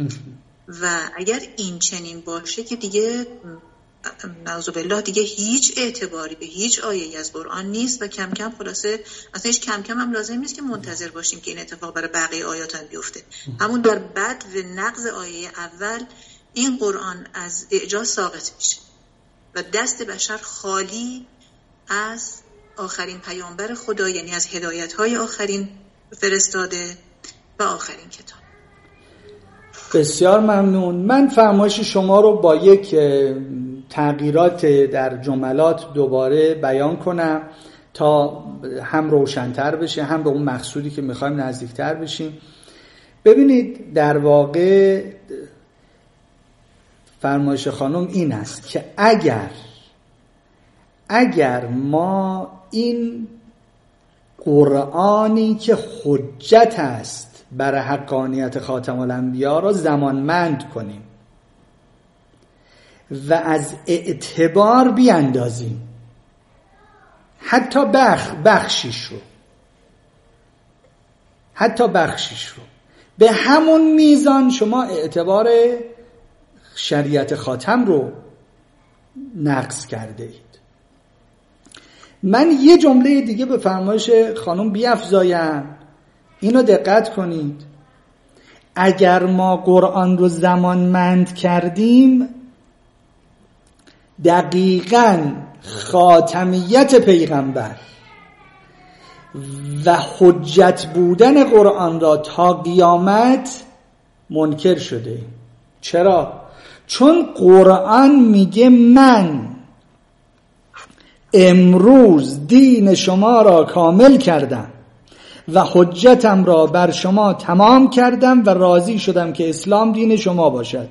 و اگر این چنین باشه که دیگه نعوذ بالله دیگه هیچ اعتباری به هیچ آیه‌ای از قرآن نیست و کم کم خلاصه اصلا هیچ کم کم هم لازم نیست که منتظر باشیم که این اتفاق برای بقیه آیات هم بیفته. همون در بد و نقض آیه اول این قرآن از اعجاز ساقط میشه و دست بشر خالی از آخرین پیامبر خدا، یعنی از هدایت‌های آخرین فرستاده و آخرین کتاب. بسیار ممنون. من فرمایش شما رو با یک تغییرات در جملات دوباره بیان کنم تا هم روشن‌تر بشه، هم به اون مقصودی که می‌خوایم نزدیک‌تر بشیم. ببینید در واقع فرمایش خانم این است که اگر ما این قرآنی که حجت است برای حقانیت خاتم الانبیا را زمانمند کنیم و از اعتبار بیاندازیم، حتی بخشیش رو به همون میزان شما اعتبار شریعت خاتم رو نقض کرده اید. من یه جمله دیگه به فرمایش خانم بیفزایم اینو دقت کنید، اگر ما قرآن رو زمانمند کردیم دقیقاً خاتمیت پیغمبر و حجت بودن قرآن را تا قیامت منکر شده. چرا؟ چون قرآن میگه من امروز دین شما را کامل کردم و حجتم را بر شما تمام کردم و راضی شدم که اسلام دین شما باشد.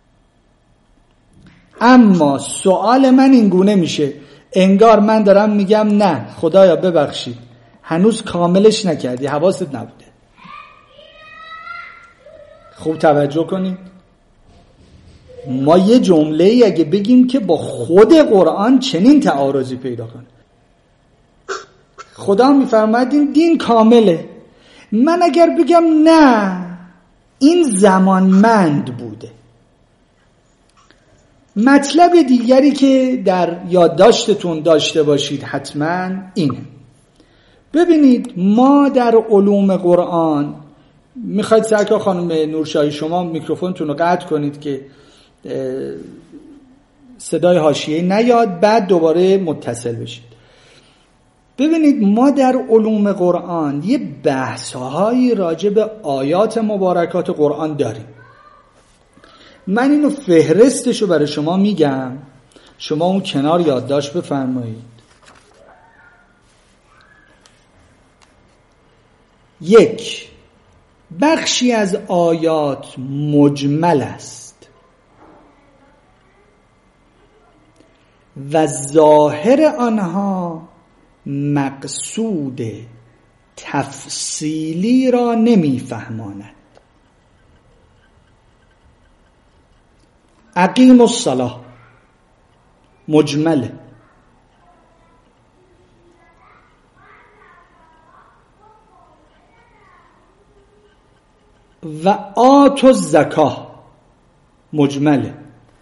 اما سوال من این گونه میشه، انگار من دارم میگم نه خدایا ببخشید هنوز کاملش نکردی، حواست نبوده. خوب توجه کنید، ما یه جمله اگه بگیم که با خود قرآن چنین تعارضی پیدا کنه، خدا میفرماید این دین کامله، من اگر بگم نه این زمانمند بوده. مطلب دیگری که در یادداشتتون داشته باشید حتما اینه، ببینید ما در علوم قرآن، میخواید سرکار خانم نورشاهی شما میکروفونتون رو قطع کنید که صدای حاشیه نیاد، بعد دوباره متصل بشید. ببینید ما در علوم قرآن یه بحث‌هایی راجع به آیات مبارکات قرآن داریم. من اینو فهرستشو برای شما میگم، شما اون کنار یادداشت بفرمایید. 1. بخشی از آیات مجمل است و ظاهر آنها مقصود تفصیلی را نمیفهماند. اقیم الصلاة مجمله، و آتوا الزکاة مجمله،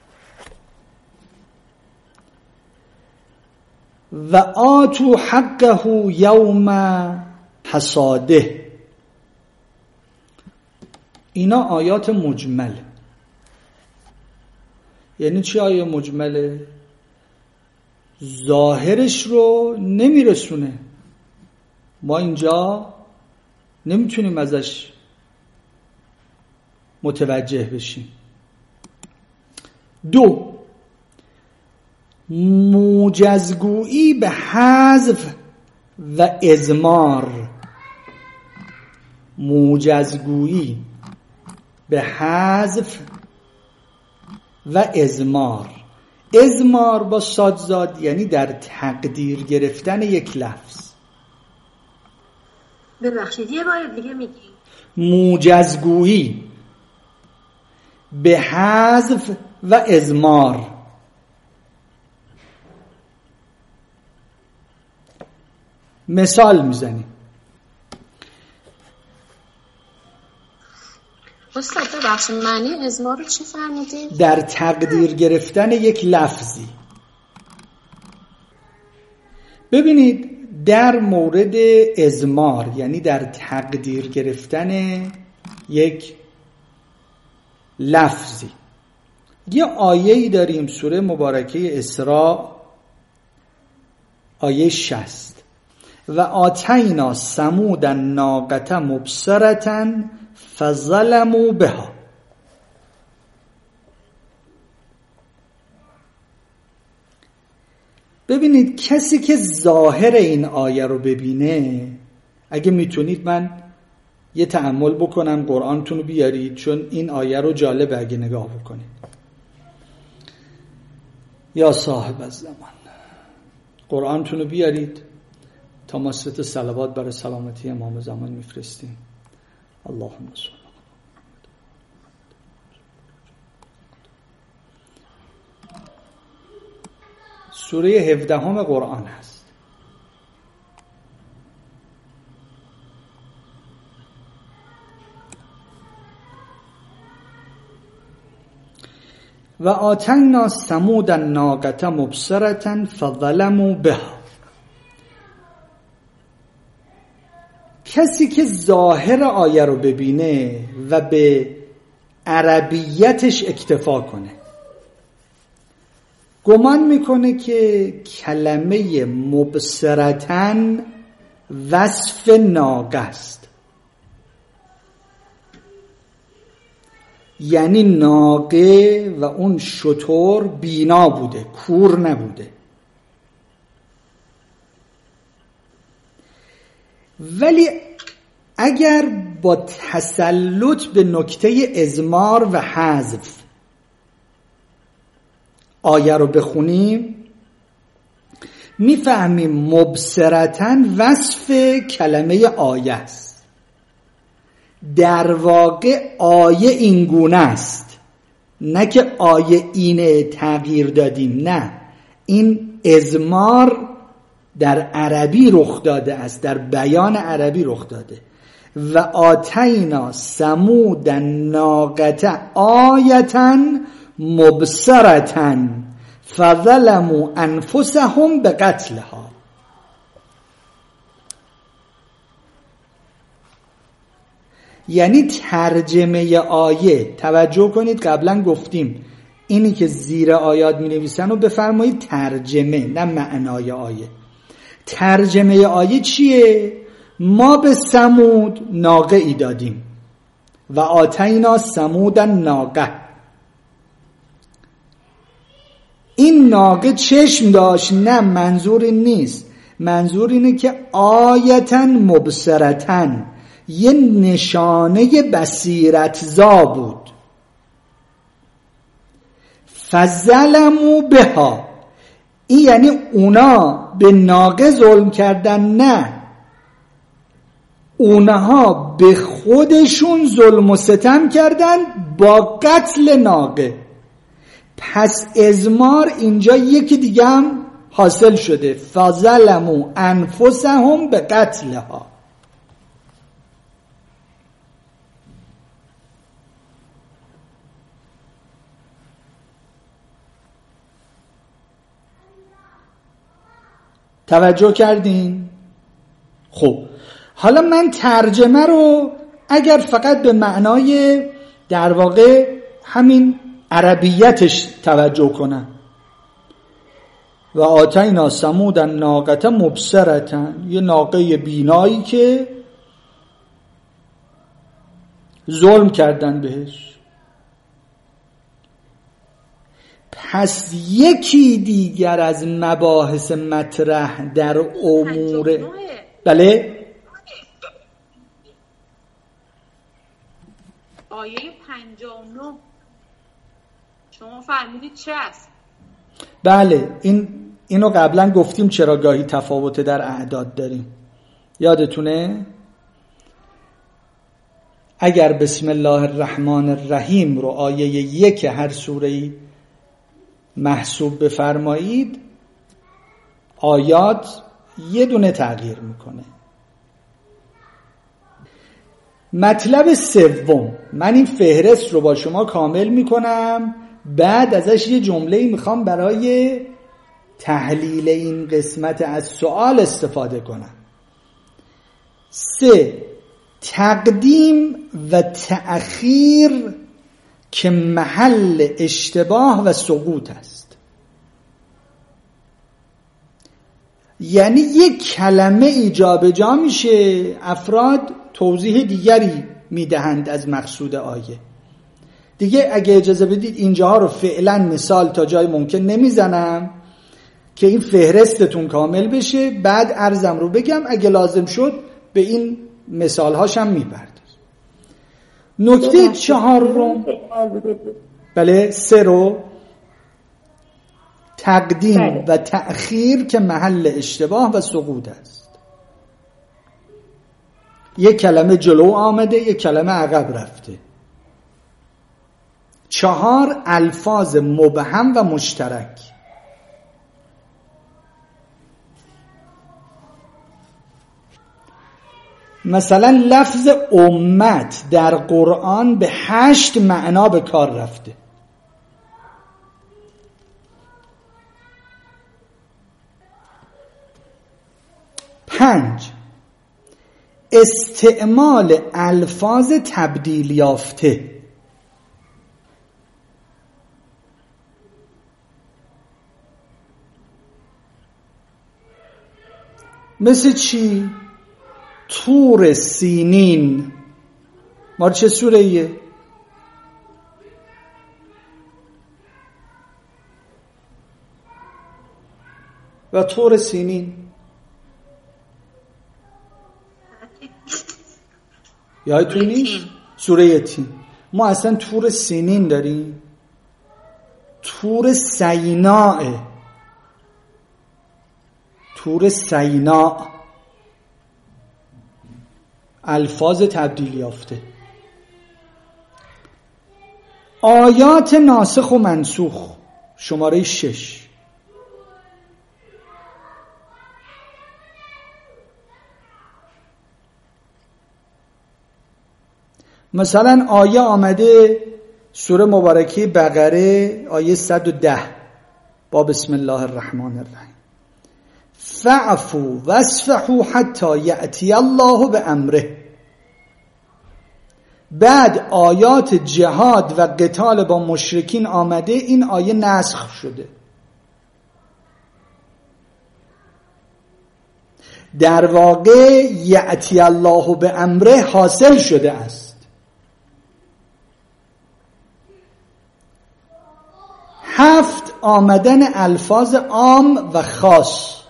و آتوا حقه یوم حصاده. اینا آیات مجمله. یعنی چی آیه مجمله؟ ظاهرش رو نمیرسونه، ما اینجا نمیتونیم ازش متوجه بشیم. 2. موجزگویی به حذف و اضمار. موجزگویی به حذف و اضمار. اضمار با صادزاد یعنی در تقدیر گرفتن یک لفظ. ببخشید یه بار دیگه میگی. موجزگویی به حذف و اضمار. مثال میزنیم. استاد ببخشید معنی اضمار رو چی فرمودید؟ در تقدیر گرفتن یک لفظی. ببینید در مورد اضمار یعنی در تقدیر گرفتن یک لفظی یه آیه‌ای داریم، سوره مبارکه اسراء آیه 60. و آتینا ثمود الناقة مبصرة فظلموا بها. ببینید کسی که ظاهر این آیه رو ببینه، اگه میتونید من یه تأمل بکنم، قرآنتون رو بیارید چون این آیه رو جالب اگه نگاه بکنید. یا صاحب الزمان، قرآنتون رو بیارید تا ما 3 صلوات برای سلامتی امام زمان میفرستیم. اللهم صل. سوره 17 قرآن هست. و آتینا ثمود الناقة مبصرة فظلموا بها. کسی که ظاهر آیه رو ببینه و به عربیتش اکتفا کنه گمان میکنه که کلمه مبصرتن وصف ناقه است، یعنی ناقه و اون شتر بینا بوده، کور نبوده. ولی اگر با تسلط به نکته اضمار و حذف آیه رو بخونیم میفهمیم مبصرتن وصف کلمه آیه است. در واقع آیه این گونه است، نه که آیه اینه تغییر دادیم، نه، این اضمار در عربی رخ داده است، در بیان عربی رخ داده. و آتینا ثمود الناقة آیة مبصرة فظلموا انفسهم بقتلها. یعنی ترجمه آیه، توجه کنید قبلا گفتیم اینی که زیر آیات می نویسن رو بفرمایید ترجمه، نه معنای آیه. ترجمه آیه چیه؟ ما به ثمود ناقه ای دادیم و آتینا ثمود الناقة. این ناقه چشم داشت؟ نه، منظور این نیست. منظور اینه که آیتن مبصرتن، یه نشانه بصیرتزا بود. فظلموا بها، این یعنی اونا به ناقه ظلم کردن؟ نه، اونها به خودشون ظلم و ستم کردن با قتل ناقه. پس اضمار اینجا یکی دیگه هم حاصل شده، فظلموا انفسهم به قتلها. توجه کردین؟ خب حالا من ترجمه رو اگر فقط به معنای در واقع همین عربیتش توجه کنم، و آتینا ثمود الناقة مبصرة، یه ناقه بینایی که ظلم کردن بهش. پس یکی دیگر از مباحث مطرح در امور، بله، آیه 59 شما فهمیدید چه است؟ بله، اینو قبلا گفتیم چرا گاهی تفاوت در اعداد داریم، یادتونه؟ اگر بسم الله الرحمن الرحیم رو آیه 1 هر سوره‌ای محسوب بفرمایید، آیات یه دونه تغییر میکنه. مطلب سوم، من این فهرست رو با شما کامل میکنم، بعد ازش یه جمله‌ای میخوام برای تحلیل این قسمت از سوال استفاده کنم. 3. تقدیم و تأخیر که محل اشتباه و سقوط است. یعنی یک کلمه ایجاب جا میشه، افراد توضیح دیگری میدهند از مقصود آیه. دیگه اگه اجازه بدید اینجاها رو فعلا مثال تا جای ممکن نمیزنم که این فهرستتون کامل بشه، بعد عرضم رو بگم، اگه لازم شد به این مثال هاشم میپردازم. نکته 4 رو، بله، 3 رو، تقدیم و تأخیر که محل اشتباه و سقوط است. یک کلمه جلو آمده، یک کلمه عقب رفته. 4 الفاظ مبهم و مشترک. مثلا لفظ امت در قرآن به 8 معنا به کار رفته. 5 استعمال الفاظ تبدیل یافته. مثل چی؟ طور سینین. ما چه سوره ایه؟ و طور سینین یادتون نیست؟ سوره تین. ما اصلا طور سینین داریم، طور سیناء، طور سیناء، الفاظ تبدیل یافته. آیات ناسخ و منسوخ شماره 6. مثلا آیه آمده سوره مبارکه بقره آیه 110 با بسم الله الرحمن الرحیم فاعفوا واصفحوا حتی یأتی الله بامره. بعد آیات جهاد و قتال با مشرکین آمده، این آیه نسخ شده. در واقع یأتی الله بامره حاصل شده است. 7 آمدن الفاظ عام و خاص.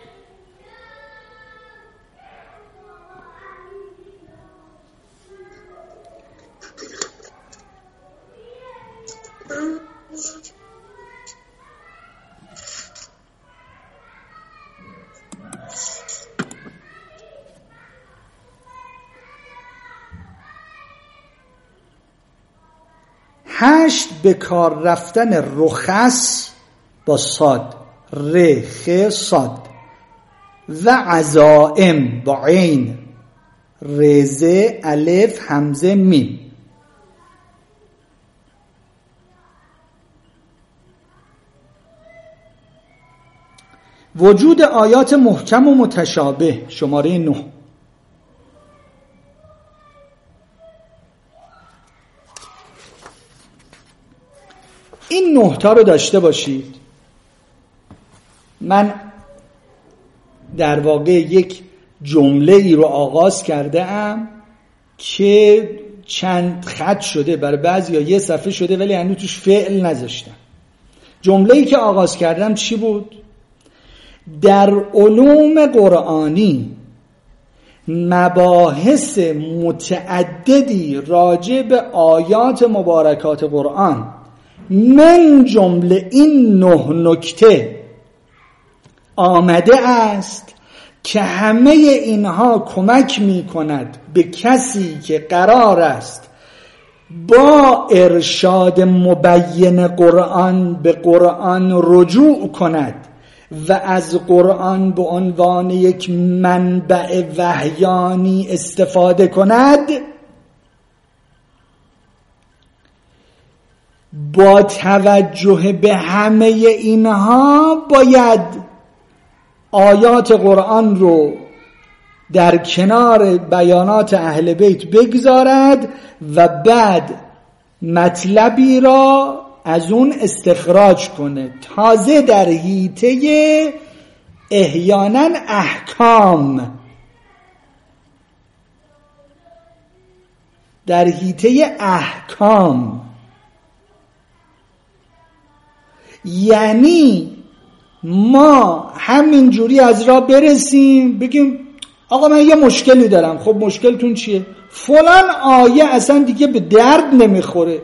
به کار رفتن رخص با صاد، ر خ صاد، و عزائم با عین، رزه الف همزه میم. وجود آیات محکم و متشابه شماره 9. این 9 تا رو داشته باشید. من در واقع یک جمله ای رو آغاز کرده ام که چند خط شده، برای بعضیا یه صفحه شده ولی هنوز توش فعل نذاشتم. جمله ای که آغاز کردم چی بود؟ در علوم قرآنی مباحث متعددی راجع به آیات مبارکات قرآن من جمله این 9 نکته آمده است که همه اینها کمک می کند به کسی که قرار است با ارشاد مبین قرآن به قرآن رجوع کند و از قرآن به عنوان یک منبع وحیانی استفاده کند، با توجه به همه اینها باید آیات قرآن رو در کنار بیانات اهل بیت بگذارد و بعد مطلبی را از اون استخراج کنه. تازه در حیطه احیانا احکام، در حیطه احکام، یعنی ما همینجوری از راه برسیم بگیم آقا من یه مشکلی دارم. خب مشکلتون چیه؟ فلان آیه اصلا دیگه به درد نمیخوره.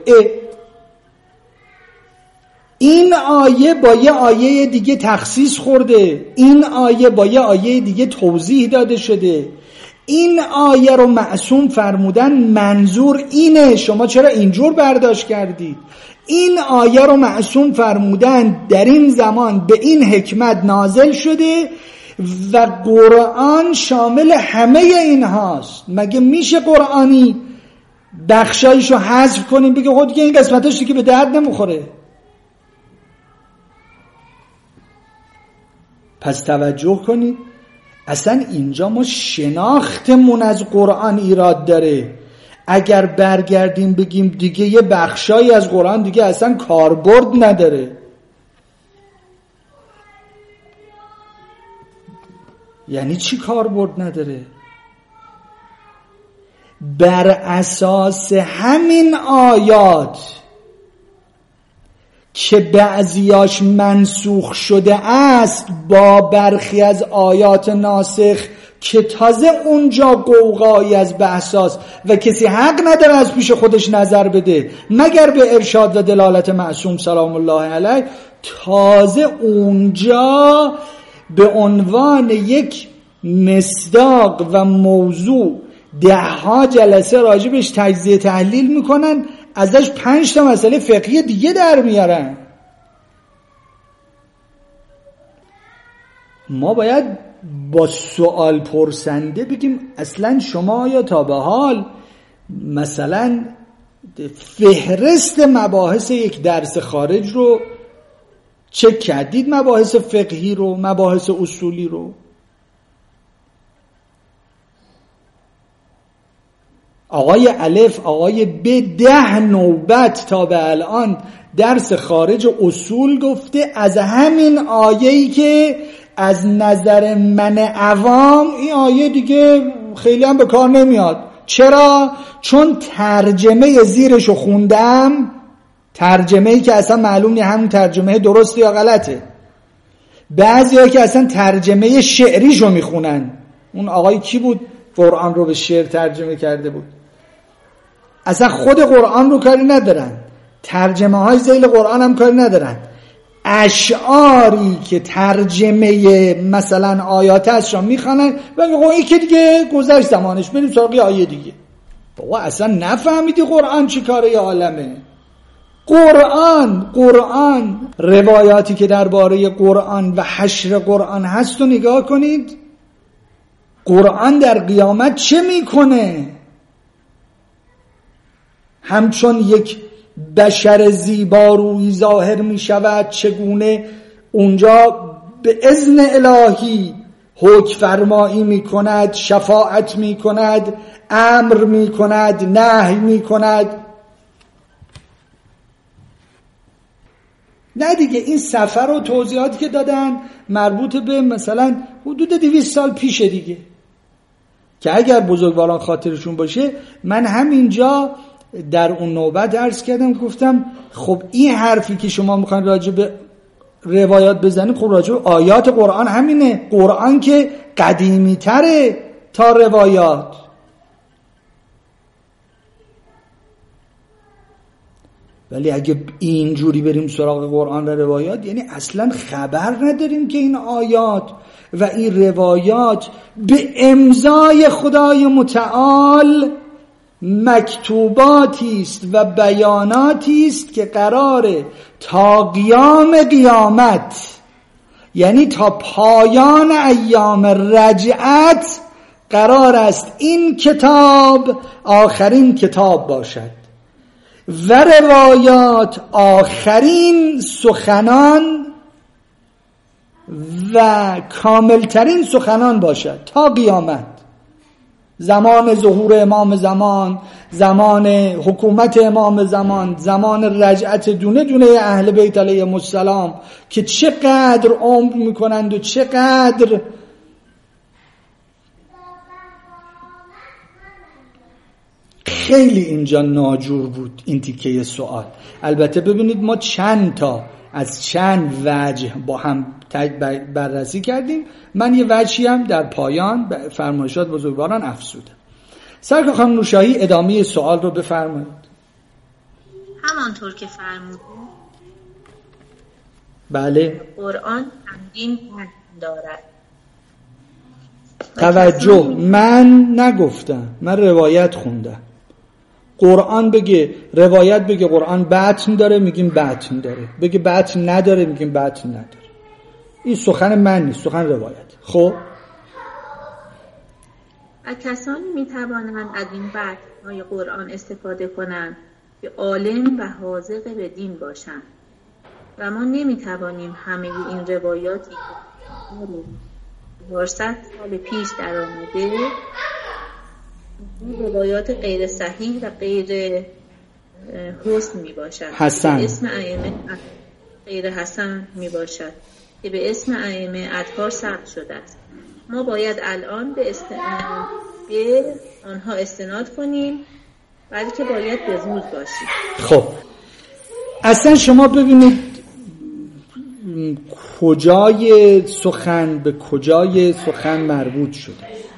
این آیه با یه آیه دیگه تخصیص خورده، این آیه با یه آیه دیگه توضیح داده شده، این آیه رو معصوم فرمودن منظور اینه، شما چرا اینجور برداشت کردید؟ این آیه رو معصوم فرمودن در این زمان به این حکمت نازل شده و قرآن شامل همه این هاست. مگه میشه قرآنی بخشایشو حذف کنیم بگه خود دیگه این قسمتاش دیگه به درد نمیخوره؟ پس توجه کنید، اصلا اینجا ما شناختمون از قرآن ایراد داره. اگر برگردیم بگیم دیگه یه بخشایی از قرآن دیگه اصلا کاربرد نداره، یعنی چی کاربرد نداره؟ بر اساس همین آیات که بعضیاش منسوخ شده است با برخی از آیات ناسخ که تازه اونجا قوقایی از بحثاست و کسی حق نداره از پیش خودش نظر بده مگر به ارشاد و دلالت معصوم سلام الله علیه، تازه اونجا به عنوان یک مصداق و موضوع 10 جلسه راجبش تجزیه تحلیل میکنن، ازش 5 مسئله فقهی دیگه در میارن. ما باید با سوال پرسنده بگیم اصلا شما یا تا به حال مثلا فهرست مباحث یک درس خارج رو چک کردید؟ مباحث فقهی رو، مباحث اصولی رو؟ آقای الف، آقای ب 10 نوبت تا به الان درس خارج اصول گفته، از همین آیه‌ای که از نظر من عوام این آیه دیگه خیلی هم به کار نمیاد. چرا؟ چون ترجمه زیرشو خوندم، ترجمه‌ای که اصلا معلوم نیست همون ترجمه درسته یا غلطه. بعضی‌ها که اصلا ترجمه شعریشو میخونن. اون آقای کی بود قرآن رو به شعر ترجمه کرده بود؟ اصلا خود قرآن رو کاری ندارن، ترجمه های ذیل قرآن هم کاری ندارن، اشعاری که ترجمه مثلا آیات هست را میخوانن و میگن این که دیگه گذشت زمانش، بریم سراغ آیه دیگه. بابا اصلا نفهمیدی قرآن چی کاره عالمه؟ قرآن روایاتی که درباره قرآن و حشر قرآن هست رو نگاه کنید. قرآن در قیامت چه میکنه؟ همچون یک بشر زیبارویی ظاهر می شود، چگونه اونجا به اذن الهی حکم فرمایی می کند، شفاعت می کند، امر می کند، نهی می کند. نه دیگه این سفر و توضیحاتی که دادن مربوط به مثلا حدود 200 سال پیشه دیگه، که اگر بزرگواران خاطرشون باشه من همینجا در اون نوبت عرض کردم، گفتم خب این حرفی که شما میخواین راجع به روایات بزنید، خب راجع به آیات قرآن همینه. قرآن که قدیمی تره تا روایات. ولی اگه اینجوری بریم سراغ قرآن و روایات، یعنی اصلا خبر نداریم که این آیات و این روایات به امضای خدای متعال مکتوباتی است و بیاناتی است که قراره تا قیام قیامت، یعنی تا پایان ایام رجعت، قرار است این کتاب آخرین کتاب باشد و روایات آخرین سخنان و کاملترین سخنان باشد تا قیامت. زمان ظهور امام زمان، زمان حکومت امام زمان، زمان رجعت دونه دونه اهل بیت علیهم السلام که چقدر عمر میکنند و چقدر خیلی اینجا ناجور بود این تیکه سوال. البته ببینید ما از چند وجه با هم بررسی کردیم. من یه وجهی هم در پایان به فرمایشات بزرگواران افزودم. سرکار خانم نوشاهی ادامه سوال رو بفرمایید. همانطور که فرمودید بله، قرآن چندین متن دارد. توجه، من نگفتم، من روایت خوندم. قرآن بگه روایت بگه قرآن بطن داره، میگیم بطن داره. بگه بطن نداره، میگیم بطن نداره. این سخن من نیست، سخن روایت. خب و کسانی میتوانند از این بطن‌های قرآن استفاده کنند که عالم و حاذق به دین باشند و ما نمیتوانیم همه این روایاتی 400 سال پیش در آمده، این روایات غیر صحیح و غیر حسن می باشد حسن. به اسم ائمه غیر حسن می باشد که به اسم ائمه اطهار ثبت شده است. ما باید الان به آنها استناد کنیم، بلکه باید به روز باشیم. خب اصلا شما ببینید کجای سخن به کجای سخن مربوط شده.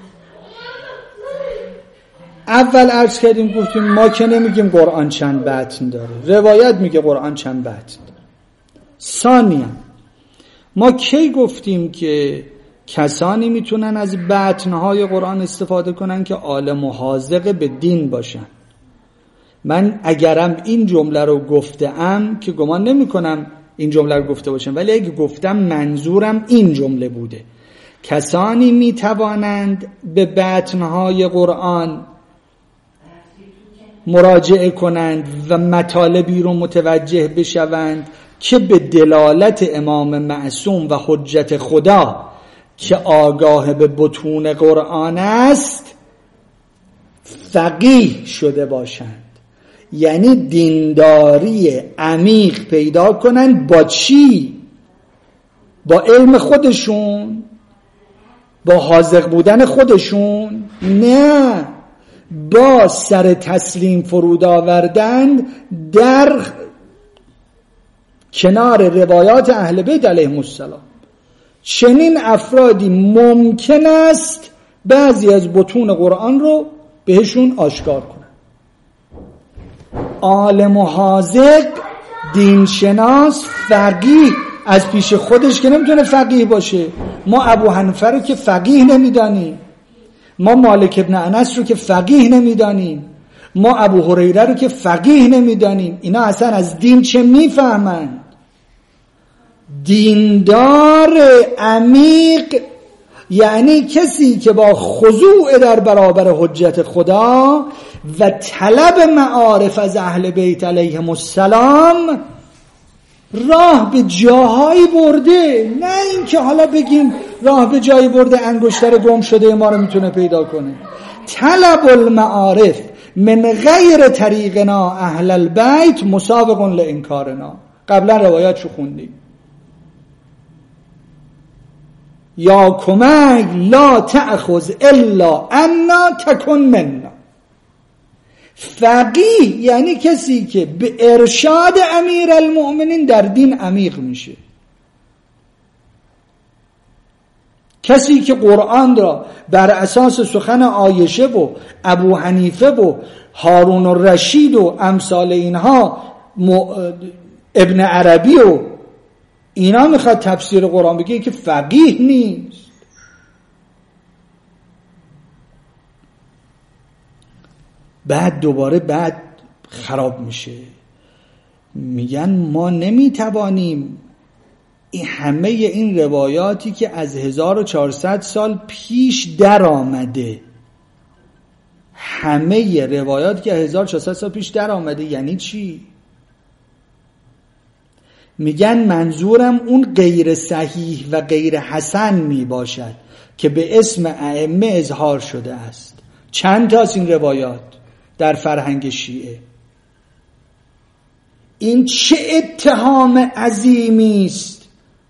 اول عرض کردیم گفتیم ما که نمیگیم قرآن چند متن داره، روایت میگه قرآن چند متن داره. ثانیاً ما کی گفتیم که کسانی میتونن از متن‌های قرآن استفاده کنن که عالم و حاذق به دین باشن؟ من اگرم این جمله رو گفتم که گمان نمی کنم این جمله رو گفته باشم، ولی اگه گفتم منظورم این جمله بوده. کسانی می توانند به متن‌های قرآن مراجعه کنند و مطالبی رو متوجه بشوند که به دلالت امام معصوم و حجت خدا که آگاه به بطون قرآن است فقیه شده باشند. یعنی دینداری عمیق پیدا کنند. با چی؟ با علم خودشون؟ با حاذق بودن خودشون؟ نه، با سر تسلیم فرود آوردن در کنار روایات اهل بیت علیهم السلام. چنین افرادی ممکن است بعضی از بطون قرآن رو بهشون آشکار کنن. عالم و حاذق، دینشناس، فقیه از پیش خودش که نمیتونه فقیه باشه. ما ابو حنیفه رو که فقیه نمیدانیم، ما مالک ابن انس رو که فقیه نمیدانیم، ما ابو هریره رو که فقیه نمیدانیم. اینا اصلا از دین چه میفهمند؟ دیندار عمیق یعنی کسی که با خضوع در برابر حجت خدا و طلب معارف از اهل بیت علیهم السلام راه به جاهایی برده. نه این که حالا بگیم راه به جایی برده انگشتر گم شده ما رو میتونه پیدا کنه. طلب المعارف من غیر طریقنا اهل البیت مسابق لانکارنا. قبلا روایاتشو خوندیم. یا کمک لا تأخذ الا انا تکن منا. فقیه یعنی کسی که به ارشاد امیر المؤمنین در دین عمیق میشه، کسی که قرآن را بر اساس سخن عایشه و ابو حنیفه و هارون الرشید و امثال اینها، ابن عربی و اینا میخواد تفسیر قرآن بگه، که فقیه نیست. بعد دوباره بعد خراب میشه. میگن ما نمیتوانیم همه این روایاتی که از 1400 سال پیش در آمده، همه روایاتی که 1400 سال پیش در آمده یعنی چی؟ میگن منظورم اون غیر صحیح و غیر حسن می باشد که به اسم ائمه اظهار شده است. چند تا از این روایات در فرهنگ شیعه. این چه اتهام عظیمی است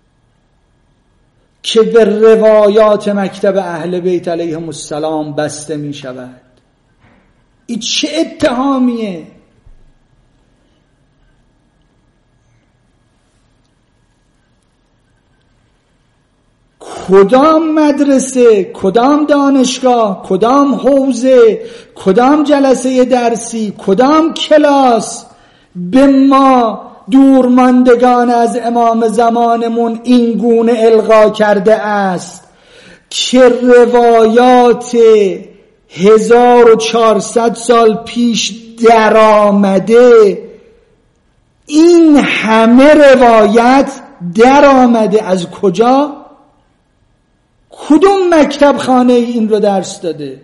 که به روایات مکتب اهل بیت علیهم السلام بسته می شود. این چه اتهامیه؟ کدام مدرسه، کدام دانشگاه، کدام حوزه، کدام جلسه درسی، کدام کلاس به ما دورماندگان از امام زمانمون این گونه القا کرده است که روایات 1400 سال پیش در آمده، این همه روایت در آمده از کجا؟ کدوم مکتب خانه این رو درس داده؟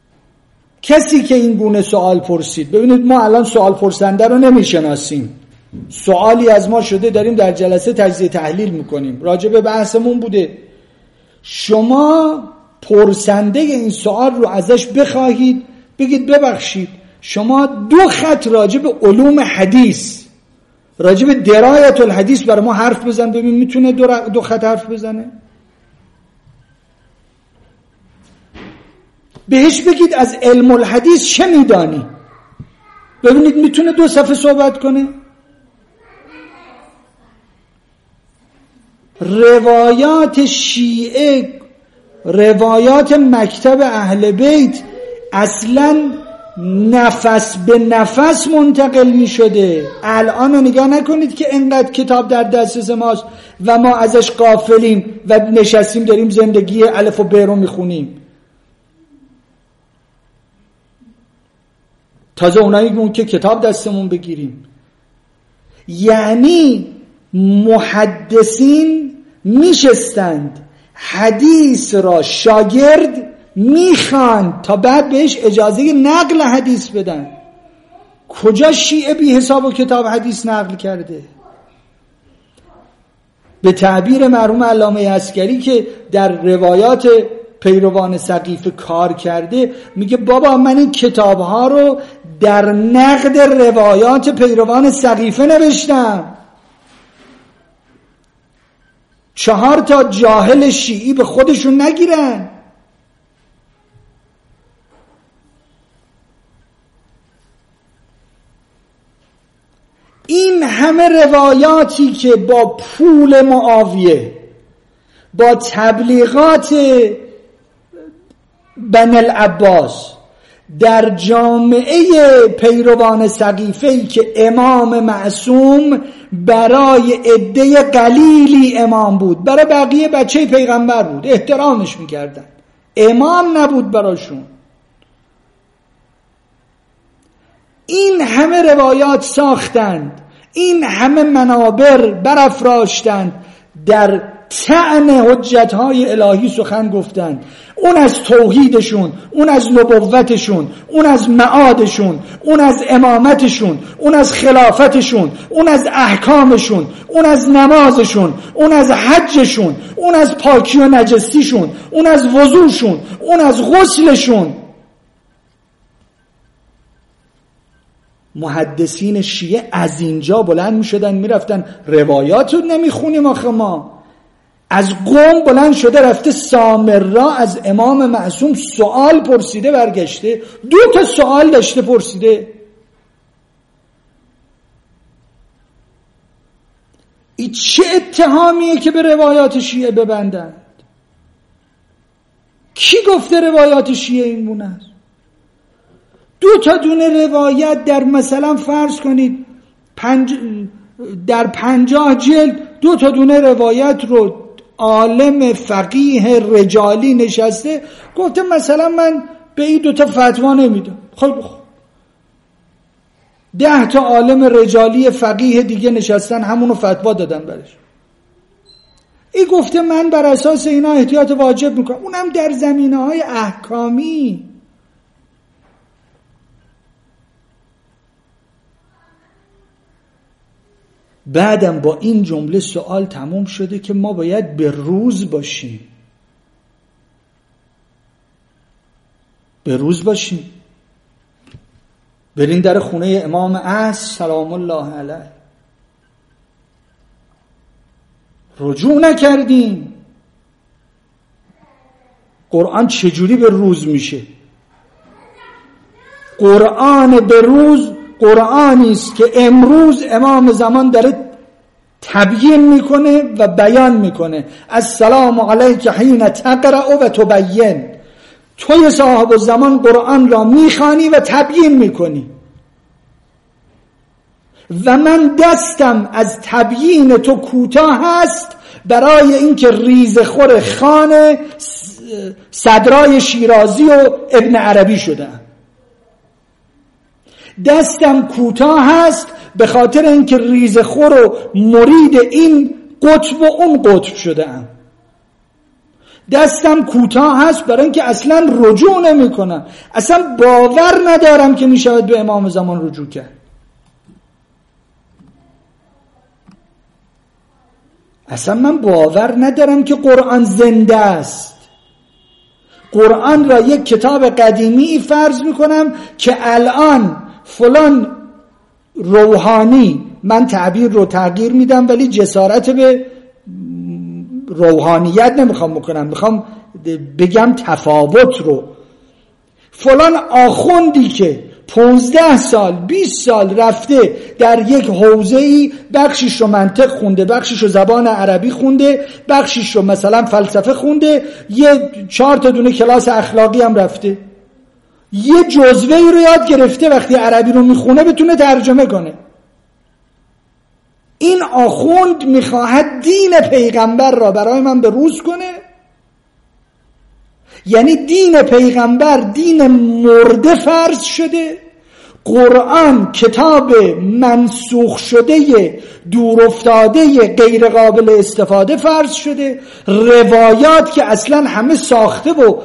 کسی که این گونه سوال پرسید، ببینید ما الان سوال پرسنده رو نمیشناسیم، سوالی از ما شده داریم در جلسه تجزیه تحلیل میکنیم، راجع به بحثمون بوده. شما پرسنده این سوال رو ازش بخواهید بگید ببخشید شما 2 خط راجع به علوم حدیث، راجع به درایت الحدیث برای ما حرف بزن، ببین میتونه 2 خط حرف بزنه؟ بهش بگید از علم الحدیث چه میدانی، ببینید میتونه 2 صفحه صحبت کنه؟ روایات شیعه، روایات مکتب اهل بیت اصلا نفس به نفس منتقل می شده. الان رو نگاه نکنید که انقدر کتاب در دسترس ماست و ما ازش غافلیم و نشستیم داریم زندگی الف و ب رو می خونیم. تازه اونایی که کتاب دستمون بگیریم. یعنی محدثین میشستند حدیث را شاگرد میخواند تا بعد بهش اجازه نقل حدیث بدن. کجا شیعه بی حساب و کتاب حدیث نقل کرده؟ به تعبیر مرحوم علامه عسگری که در روایات پیروان سقیفه کار کرده، میگه بابا من این کتابها رو در نقد روایات پیروان سقیفه نوشتم. 4 جاهل شیعی به خودشون نگیرن. این همه روایاتی که با پول معاویه، با تبلیغات بنی العباس در جامعه پیروان سقیفه‌ای که امام معصوم برای عده قلیلی امام بود، برای بقیه بچه پیغمبر بود، احترامش میکردن، امام نبود براشون. این همه روایات ساختند، این همه منابر برافراشتند، در طعن حجتهای الهی سخن گفتند. اون از توحیدشون، اون از نبوتشون، اون از معادشون، اون از امامتشون، اون از خلافتشون، اون از احکامشون، اون از نمازشون، اون از حجشون، اون از پاکی و نجسیشون، اون از وضوشون، اون از غسلشون. محدثین شیعه از اینجا بلند می شدن می رفتن روایات رو نمی خونیم آخه ما. از قوم بلند شده رفته سامرا از امام معصوم سوال پرسیده، برگشته 2 سوال داشته پرسیده. این چه اتهامیه که به روایات شیعه ببندند؟ کی گفته روایات شیعه این گونه است؟ 2 دونه روایت در مثلا فرض کنید در 50 جلد 2 دونه روایت رو عالم فقیه رجالی نشسته گفته مثلا من به این 2 فتوا نمیدم. خب 10 عالم رجالی فقیه دیگه نشستن همونو فتوا دادن برش. این گفته من بر اساس اینا احتیاط واجب میکنم، اونم در زمینه‌های احکامی. بعدم با این جمله سوال تموم شده که ما باید به روز باشیم. به روز باشیم. برین در خونه امام اصل سلام الله علیه. رجوع نکردیم. قرآن چجوری به روز میشه؟ قرآن به روز قرآنی است که امروز امام زمان داره تبیین میکنه و بیان میکنه. السلام علیک حین تقرأ و تبین. توی صاحب الزمان قرآن را میخوانی و تبیین میکنی و من دستم از تبیین تو کوتاه هست برای اینکه ریزخور خان صدرای شیرازی و ابن عربی شدم. دستم کوتاه هست به خاطر اینکه ریزخور و مرید این قطب و اون قطب شدم. دستم کوتاه هست برای اینکه اصلا رجوع نمی کنم، اصلا باور ندارم که می شود به امام زمان رجوع کرد. اصلا من باور ندارم که قرآن زنده است. قرآن را یک کتاب قدیمی فرض میکنم که الان فلان روحانی، من تعبیر رو تغییر میدم ولی جسارت به روحانیت نمیخوام بکنم، میخوام بگم تفاوت رو، فلان آخوندی که 15 سال 20 سال رفته در یک حوزه‌ای، بخشیش رو منطق خونده، بخشیش رو زبان عربی خونده، بخشیش رو مثلا فلسفه خونده، یه 4 تا دونه کلاس اخلاقی هم رفته، یه جزوه‌ای رو یاد گرفته وقتی عربی رو میخونه بتونه ترجمه کنه. این آخوند میخواهد دین پیغمبر را برای من بروز کنه؟ یعنی دین پیغمبر دین مرده فرض شده، قرآن کتاب منسوخ شده، دور افتاده، غیر قابل استفاده فرض شده، روایات که اصلا همه ساخته و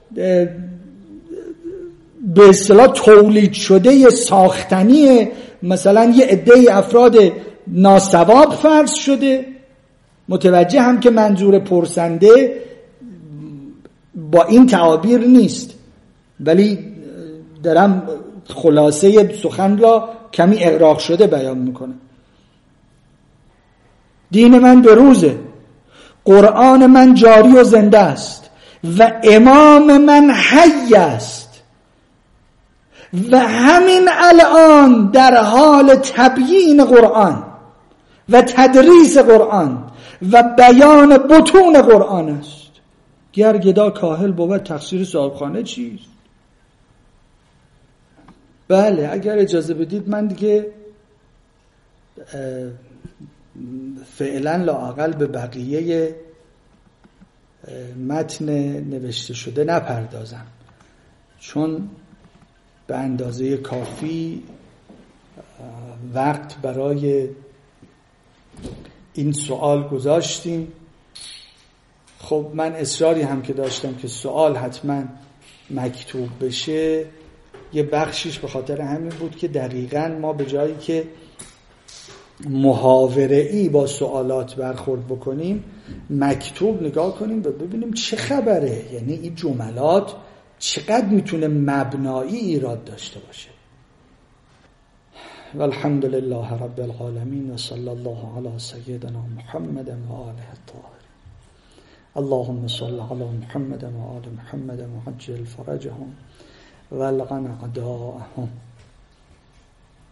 به اصطلاح تولید شده ساختنی، مثلا یه عده افراد ناسواب فرض شده. متوجه هم که منظور پرسنده با این تعابیر نیست، ولی دارم خلاصه سخن را کمی اغراق شده بیان میکنم. دین من بروزه، قرآن من جاری و زنده است و امام من حی است و همین الان در حال تبیین قرآن و تدریس قرآن و بیان بطون قرآن است. گر گدا کاهل بود تقصیر صاحبخانه چیست؟ بله اگر اجازه بدید من دیگه فعلا لااقل به بقیه متن نوشته شده نپردازم، چون به اندازه کافی وقت برای این سوال گذاشتیم. خب من اصراری هم که داشتم که سوال حتما مکتوب بشه، یه بخشیش به خاطر همین بود که دقیقاً ما به جایی که محاوره‌ای با سوالات برخورد بکنیم مکتوب نگاه کنیم و ببینیم چه خبره، یعنی این جملات چقدر میتونه مبنایی ایراد داشته باشه. والحمد لله رب العالمین و صلی الله علی سیدنا محمد و آله الطاهرین. اللهم صل علی محمد و آل محمد و عجل فرجهم و القنا اعداءهم.